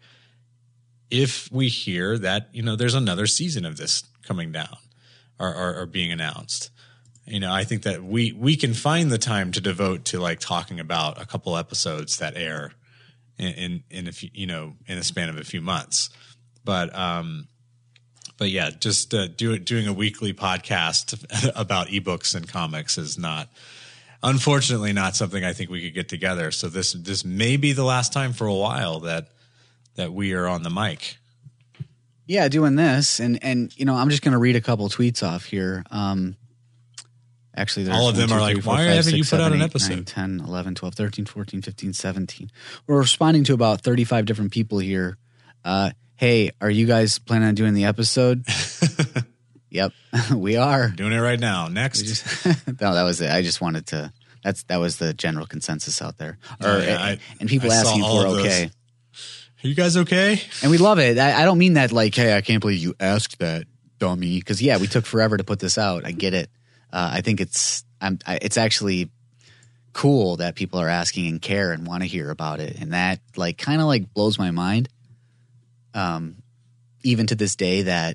if we hear that, you know, there's another season of this coming down or, or, or being announced. You know, I think that we we can find the time to devote to like talking about a couple episodes that air in in, in a few, you know, in a span of a few months. But um, but yeah, just uh, do, doing a weekly podcast about ebooks and comics is not, unfortunately, not something I think we could get together. So this this may be the last time for a while that that we are on the mic. Yeah, doing this, and and you know, I'm just going to read a couple tweets off here. Um, actually, there's All of one, them two, are three, like, four, why five, haven't you six, put out seven, an eight, episode? nine, ten, eleven, twelve, thirteen, fourteen, fifteen, seventeen. We're responding to about thirty-five different people here. Uh, hey, are you guys planning on doing the episode? Yep, we are. Doing it right now. Next. We just, no, that was it. I just wanted to. That's that was the general consensus out there. Or, Oh, yeah, I- and people I saw asking if all we're of those. okay. Are you guys okay? And we love it. I, I don't mean that like, hey, I can't believe you asked that, dummy. Because yeah, we took forever to put this out. I get it. Uh, I think it's I'm, I, it's actually cool that people are asking and care and want to hear about it, and that like kind of like blows my mind. Um, even to this day, that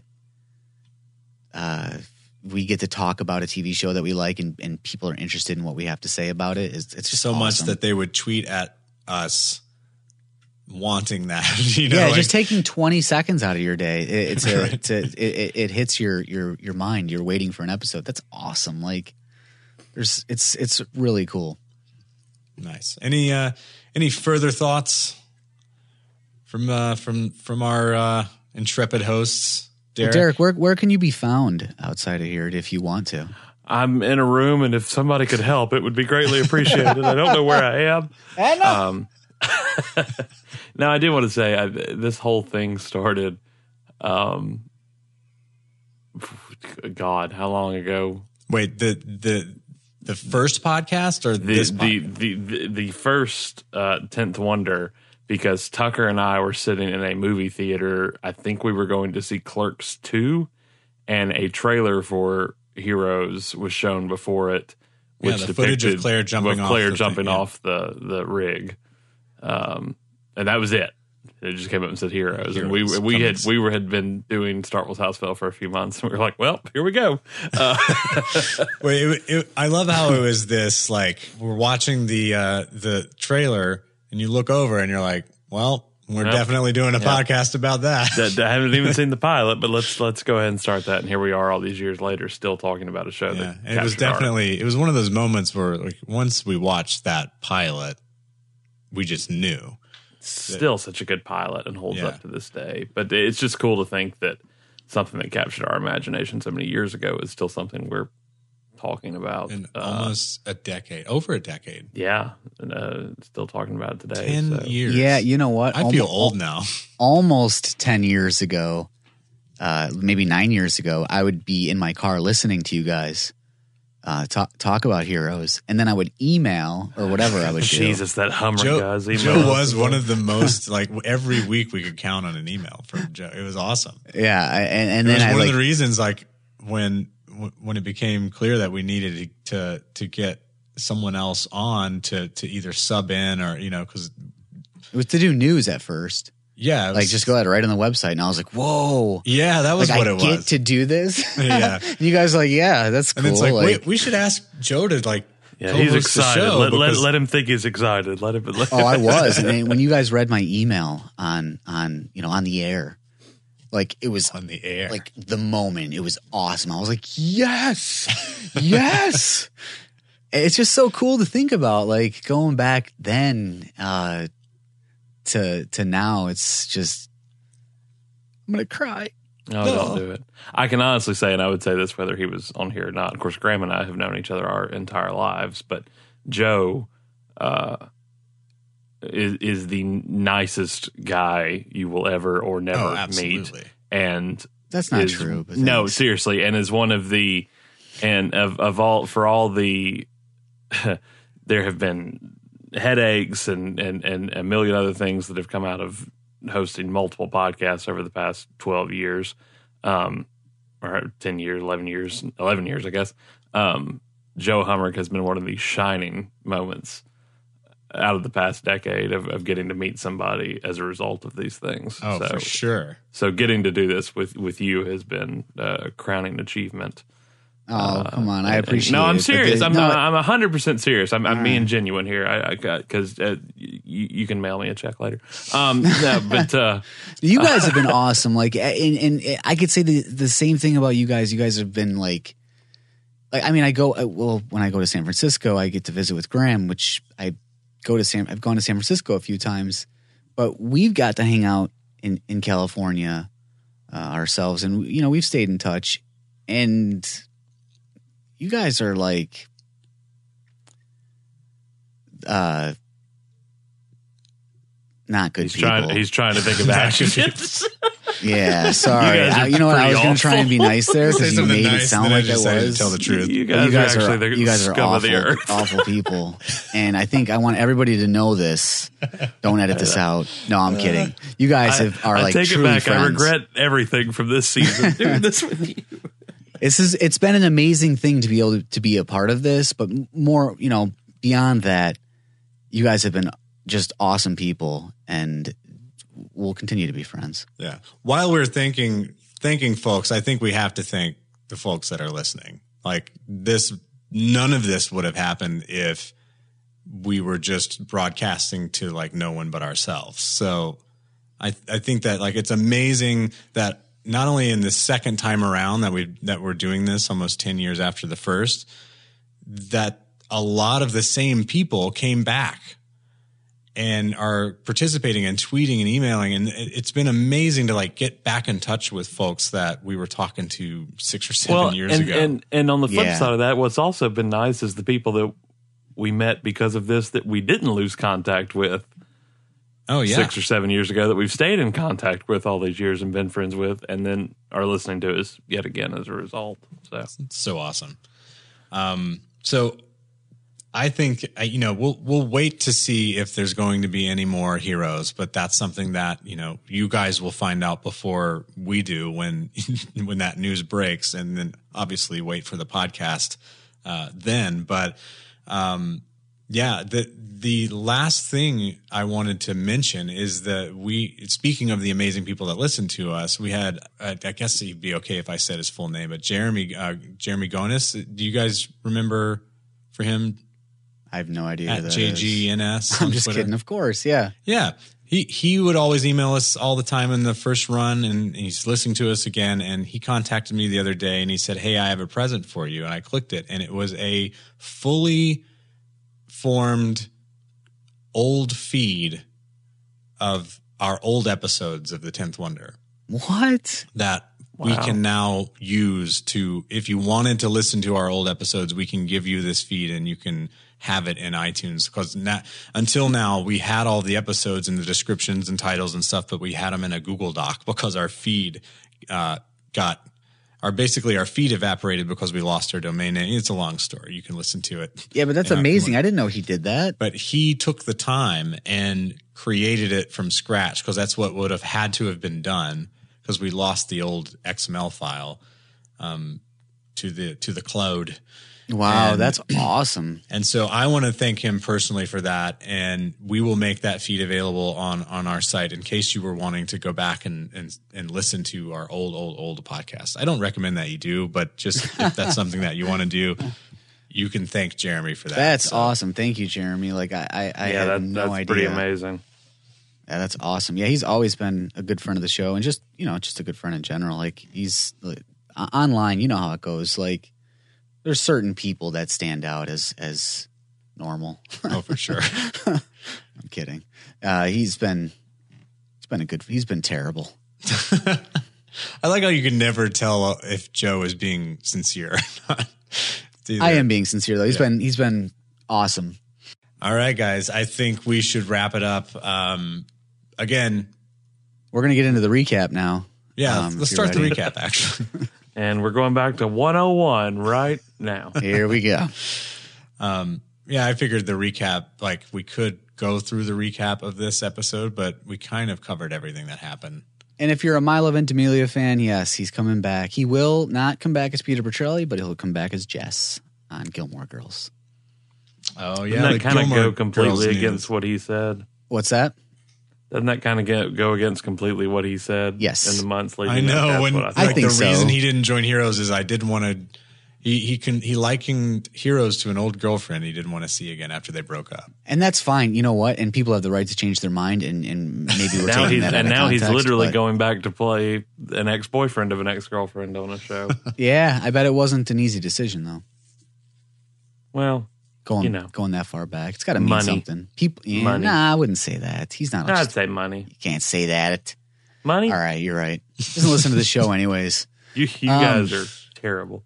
uh, we get to talk about a T V show that we like, and, and people are interested in what we have to say about it. It's, it's just So much awesome. that they would tweet at us wanting that. You know, yeah, like, just taking twenty seconds out of your day. It, it's a, Right. it's a, it, it hits your your your mind. You're waiting for an episode. That's awesome. Like, there's it's it's really cool. nice. Any uh, any further thoughts from uh, from from our uh, intrepid hosts, Well, Derek? Derek, where where can you be found outside of here if you want to? I'm in a room, and if somebody could help, it would be greatly appreciated. I don't know where I am. I know. Um, now, I do want to say I, this whole thing started, um, God, how long ago? Wait, the the the first podcast or The this the, podcast? the the the first uh, tenth Wonder, because Tucker and I were sitting in a movie theater. I think we were going to see Clerks two, and a trailer for Heroes was shown before it, which yeah, the footage of depicted Claire jumping of Claire off the jumping thing, yeah. off the the rig, um, and that was it. It just came up and said Heroes, and we Heroes we coming had soon. we were had been doing Star Wars Housefell for a few months, and we were like, well, here we go. Uh, Wait, it, it, I love how it was this, like, we're watching the uh, the trailer, and you look over, and you're like, well, we're Yep. definitely doing a Yep. podcast about that. that, I haven't even seen the pilot, but let's let's go ahead and start that. And here we are, all these years later, still talking about a show Yeah, that and it was captured our- definitely, it was one of those moments where, like, once we watched that pilot, we just knew. still such a good pilot and holds Yeah. up to this day. But it's just cool to think that something that captured our imagination so many years ago is still something we're talking about. In Uh, almost a decade, over a decade. yeah, and, uh, still talking about it today. ten so. years. Yeah, you know what? I feel Almo- old now. Almost ten years ago, uh, maybe nine years ago, I would be in my car listening to you guys uh, talk talk about Heroes, and then I would email or whatever I would do. Jesus, that Hummer Joe, guys. email Joe us. was one of the most, like, every week we could count on an email from Joe. It was awesome. Yeah, I- and, and It then was I one like of the reasons, like, when when it became clear that we needed to to get someone else on to to either sub in or, you know, because it was to do news at first, yeah, it was, like just go ahead right on the website, and I was like, whoa. yeah, that was Like what I it get was. to do this. Yeah. And you guys are like, yeah, that's cool. and it's like, like, wait, we should ask Joe to, like, Yeah, he's co-host the excited. show Let, let, because- let him think he's excited. Let him. Let, oh, I was. And then when you guys read my email on on you know on the air, like it was on the air. like the moment. It was awesome. I was like, yes, yes. It's just so cool to think about, like going back then uh, to to now. It's just I'm gonna cry. No, No. don't do it. I can honestly say, and I would say this whether he was on here or not. Of course, Graham and I have known each other our entire lives, but Joe uh, is is the nicest guy you will ever or never oh, meet, absolutely. and That's not is- true. But no, thanks. seriously, and is one of the and of of all for all the there have been headaches and and and a million other things that have come out of hosting multiple podcasts over the past twelve years, um, or ten years, eleven years, eleven years, I guess. Um, Joe Humrick has been one of the shining moments out of the past decade of, of getting to meet somebody as a result of these things. Oh, so, for sure. so getting to do this with, with you has been a crowning achievement. Oh, come on! I And- appreciate. No, it, I'm but serious. the- I'm no, I'm a hundred percent serious. I'm, I'm All being right. genuine here. I, I got because uh, you, you can mail me a check later. Um, no, but uh, You guys have been awesome. Like, and, and I could say the the same thing about you guys. You guys have been like, like I mean, I go well when I go to San Francisco, I get to visit with Graham, which I go to San. I've gone to San Francisco a few times, but we've got to hang out in in California uh, ourselves, and you know we've stayed in touch, and you guys are like, uh. Not good he's people. trying. He's trying to think of actions. Yeah, sorry. You guys I- are You, know what? I was pretty going to try and be awful. nice there Say because you something made it nice, sound and then like I I decided to was. tell the truth. You You guys, guys are are actually the you guys are scum awful, of the earth. awful people, and I think I want everybody to know this. Don't edit this out. No, I'm kidding. You guys have, are I like take it truly back. friends. I regret everything from this season doing this with you. This is it's been an amazing thing to be able to, to be a part of this, but more, you know, beyond that, you guys have been just awesome people, and we'll continue to be friends. Yeah. While we're thinking, thanking folks, I think we have to thank the folks that are listening. Like this, none of this would have happened if we were just broadcasting to like no one but ourselves. So I, I think that like it's amazing that not only in the second time around that we that we're doing this almost ten years after the first, that a lot of the same people came back and are participating and tweeting and emailing. And it- it's been amazing to like get back in touch with folks that we were talking to six or seven Well, years and, ago. and and on the flip Yeah. side of that, what's also been nice is the people that we met because of this that we didn't lose contact with oh yeah. six or seven years ago that we've stayed in contact with all these years and been friends with, and then are listening to us yet again as a result. So It's so awesome. Um, so I think, uh, you know, we'll, we'll wait to see if there's going to be any more heroes, but that's something that, you know, you guys will find out before we do when, when that news breaks, and then obviously wait for the podcast uh, then. But um, yeah, the the last thing I wanted to mention is that we, speaking of the amazing people that listen to us, we had, I, I guess it'd be okay if I said his full name, but Jeremy, uh, Jeremy Gonis. Do you guys remember for him? I have no idea. At J G N S. I'm just Twitter. kidding. Of course. Yeah. Yeah. He, he would always email us all the time in the first run, and he's listening to us again. And he contacted me the other day and he said, "Hey, I have a present for you." And I clicked it, and it was a fully formed old feed of our old episodes of the tenth Wonder. What? That wow. we can now use to, if you wanted to listen to our old episodes, we can give you this feed and you can have it in iTunes. Because not, until now, we had all the episodes and the descriptions and titles and stuff, but we had them in a Google Doc because our feed uh, got, our basically our feed evaporated because we lost our domain name. It's a long story. You can listen to it. Yeah, but that's amazing. Our, I didn't know he did that. But he took the time and created it from scratch, because that's what would have had to have been done, because we lost the old X M L file um, to the to the cloud. Wow, and, that's awesome. And so I want to thank him personally for that, and we will make that feed available on, on our site in case you were wanting to go back and, and, and listen to our old, old, old podcast. I don't recommend that you do, but just if that's something that you want to do, you can thank Jeremy for that. That's so. awesome. Thank you, Jeremy. Like I, I, I yeah, had that, no that's idea. pretty amazing. Yeah, that's awesome. Yeah, he's always been a good friend of the show, and just, you know, just a good friend in general. Like he's like, online, you know how it goes. Like, there's certain people that stand out as as normal. Oh, for sure. I'm kidding. Uh, he's been he's been a good. He's been terrible. I like how you can never tell if Joe is being sincere or not. I am being sincere though. He's Yeah. been he's been awesome. All right, guys. I think we should wrap it up. Um, again, we're gonna get into the recap now. Yeah, um, let's start ready. the recap. Actually. And we're going back to one oh one right now. Here we go. Um, yeah, I figured the recap, like we could go through the recap of this episode, but we kind of covered everything that happened. And if you're a Milo Ventimiglia fan, yes, he's coming back. He will not come back as Peter Petrelli, but he'll come back as Jess on Gilmore Girls. Oh, yeah. Doesn't that kind of go completely against what he said? What's that? Doesn't that kind of get, go against completely what he said? Yes. In the months leading I know. up? When, I, like I think the so. reason he didn't join Heroes is I didn't want to. He he can he likened Heroes to an old girlfriend he didn't want to see again after they broke up. And that's fine. You know what? And people have the right to change their mind, and, and maybe we're now taking he's, that out And of now context, he's literally but- going back to play an ex-boyfriend of an ex-girlfriend on a show. Yeah, I bet it wasn't an easy decision though. Well, Going you know. going that far back, it's got to mean Money. something. People, yeah, Money. nah, I wouldn't say that. He's not. I'd say money. You can't say that. Money? All right, you're right. Doesn't listen to the show anyways. You, you Um, guys are terrible.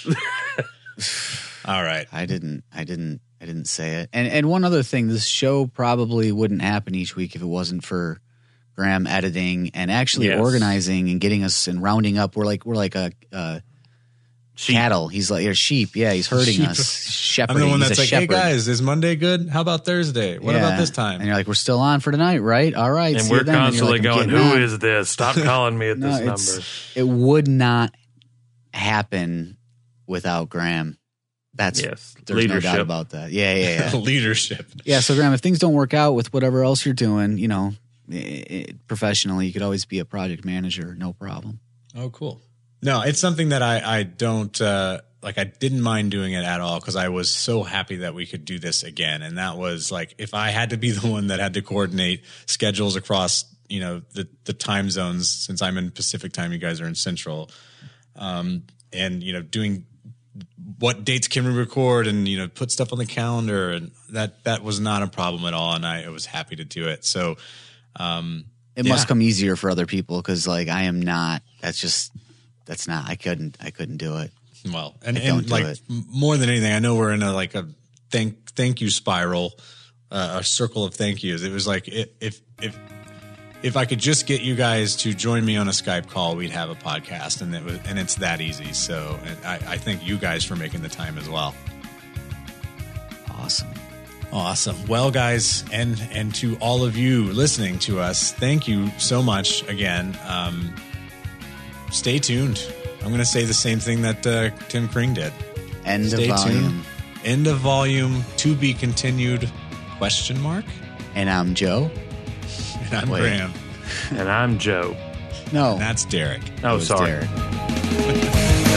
All right. I didn't. I didn't. I didn't say it. And and one other thing, this show probably wouldn't happen each week if it wasn't for Graham editing and actually Yes. organizing and getting us and rounding up. We're like we're like a. Uh, Sheep. Cattle. He's like a sheep. Yeah, he's herding Sheep. us. I'm Shepherding. the one He's that's a like, shepherd. hey guys, is Monday good? How about Thursday? What Yeah. about this time? And you're like, we're still on for tonight, right? All right. And see we're you then. And you're constantly like, I'm going, getting who on. is this? Stop calling me at No, this it's- number. It would not happen without Graham. That's Yes. there's Leadership. no doubt about that. Yeah, yeah, yeah. Leadership. Yeah, so Graham, if things don't work out with whatever else you're doing, you know, i i professionally, you could always be a project manager, no problem. Oh, cool. No, it's something that I, I don't, uh, like I didn't mind doing it at all because I was so happy that we could do this again. And that was like, if I had to be the one that had to coordinate schedules across, you know, the, the time zones, since I'm in Pacific time, you guys are in Central, um, and, you know, doing what dates can we record and, you know, put stuff on the calendar, and that, that was not a problem at all. And I was happy to do it. So, um, It Yeah. must come easier for other people because, like, I am not. That's just that's not. I couldn't. I couldn't do it. Well, and, I don't and do like it. m- more than anything, I know we're in a like a thank thank you spiral, uh, a circle of thank yous. It was like if if if if I could just get you guys to join me on a Skype call, we'd have a podcast, and it was and it's that easy. So and I, I thank you guys for making the time as well. Awesome. Awesome. Well, guys, and and to all of you listening to us, thank you so much again. Um, stay tuned. I'm going to say the same thing that uh, Tim Kring did. End Stay of volume. tuned. End of volume to be continued? Question mark. And I'm Joe. And I'm Wait. Graham. And I'm Joe. No. And that's Derek. Oh, it was sorry. Derek.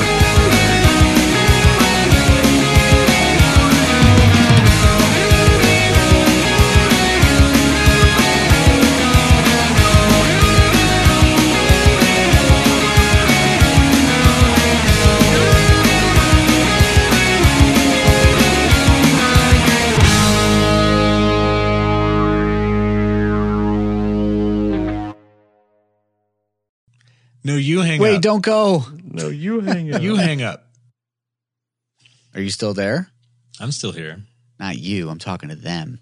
No, you hang Wait, up. don't go. No, you hang up. You hang up. Are you still there? I'm still here. Not you. I'm talking to them.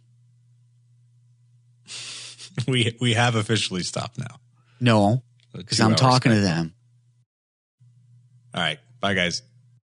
We we have officially stopped now. No, because I'm talking to them. All right. Bye, guys.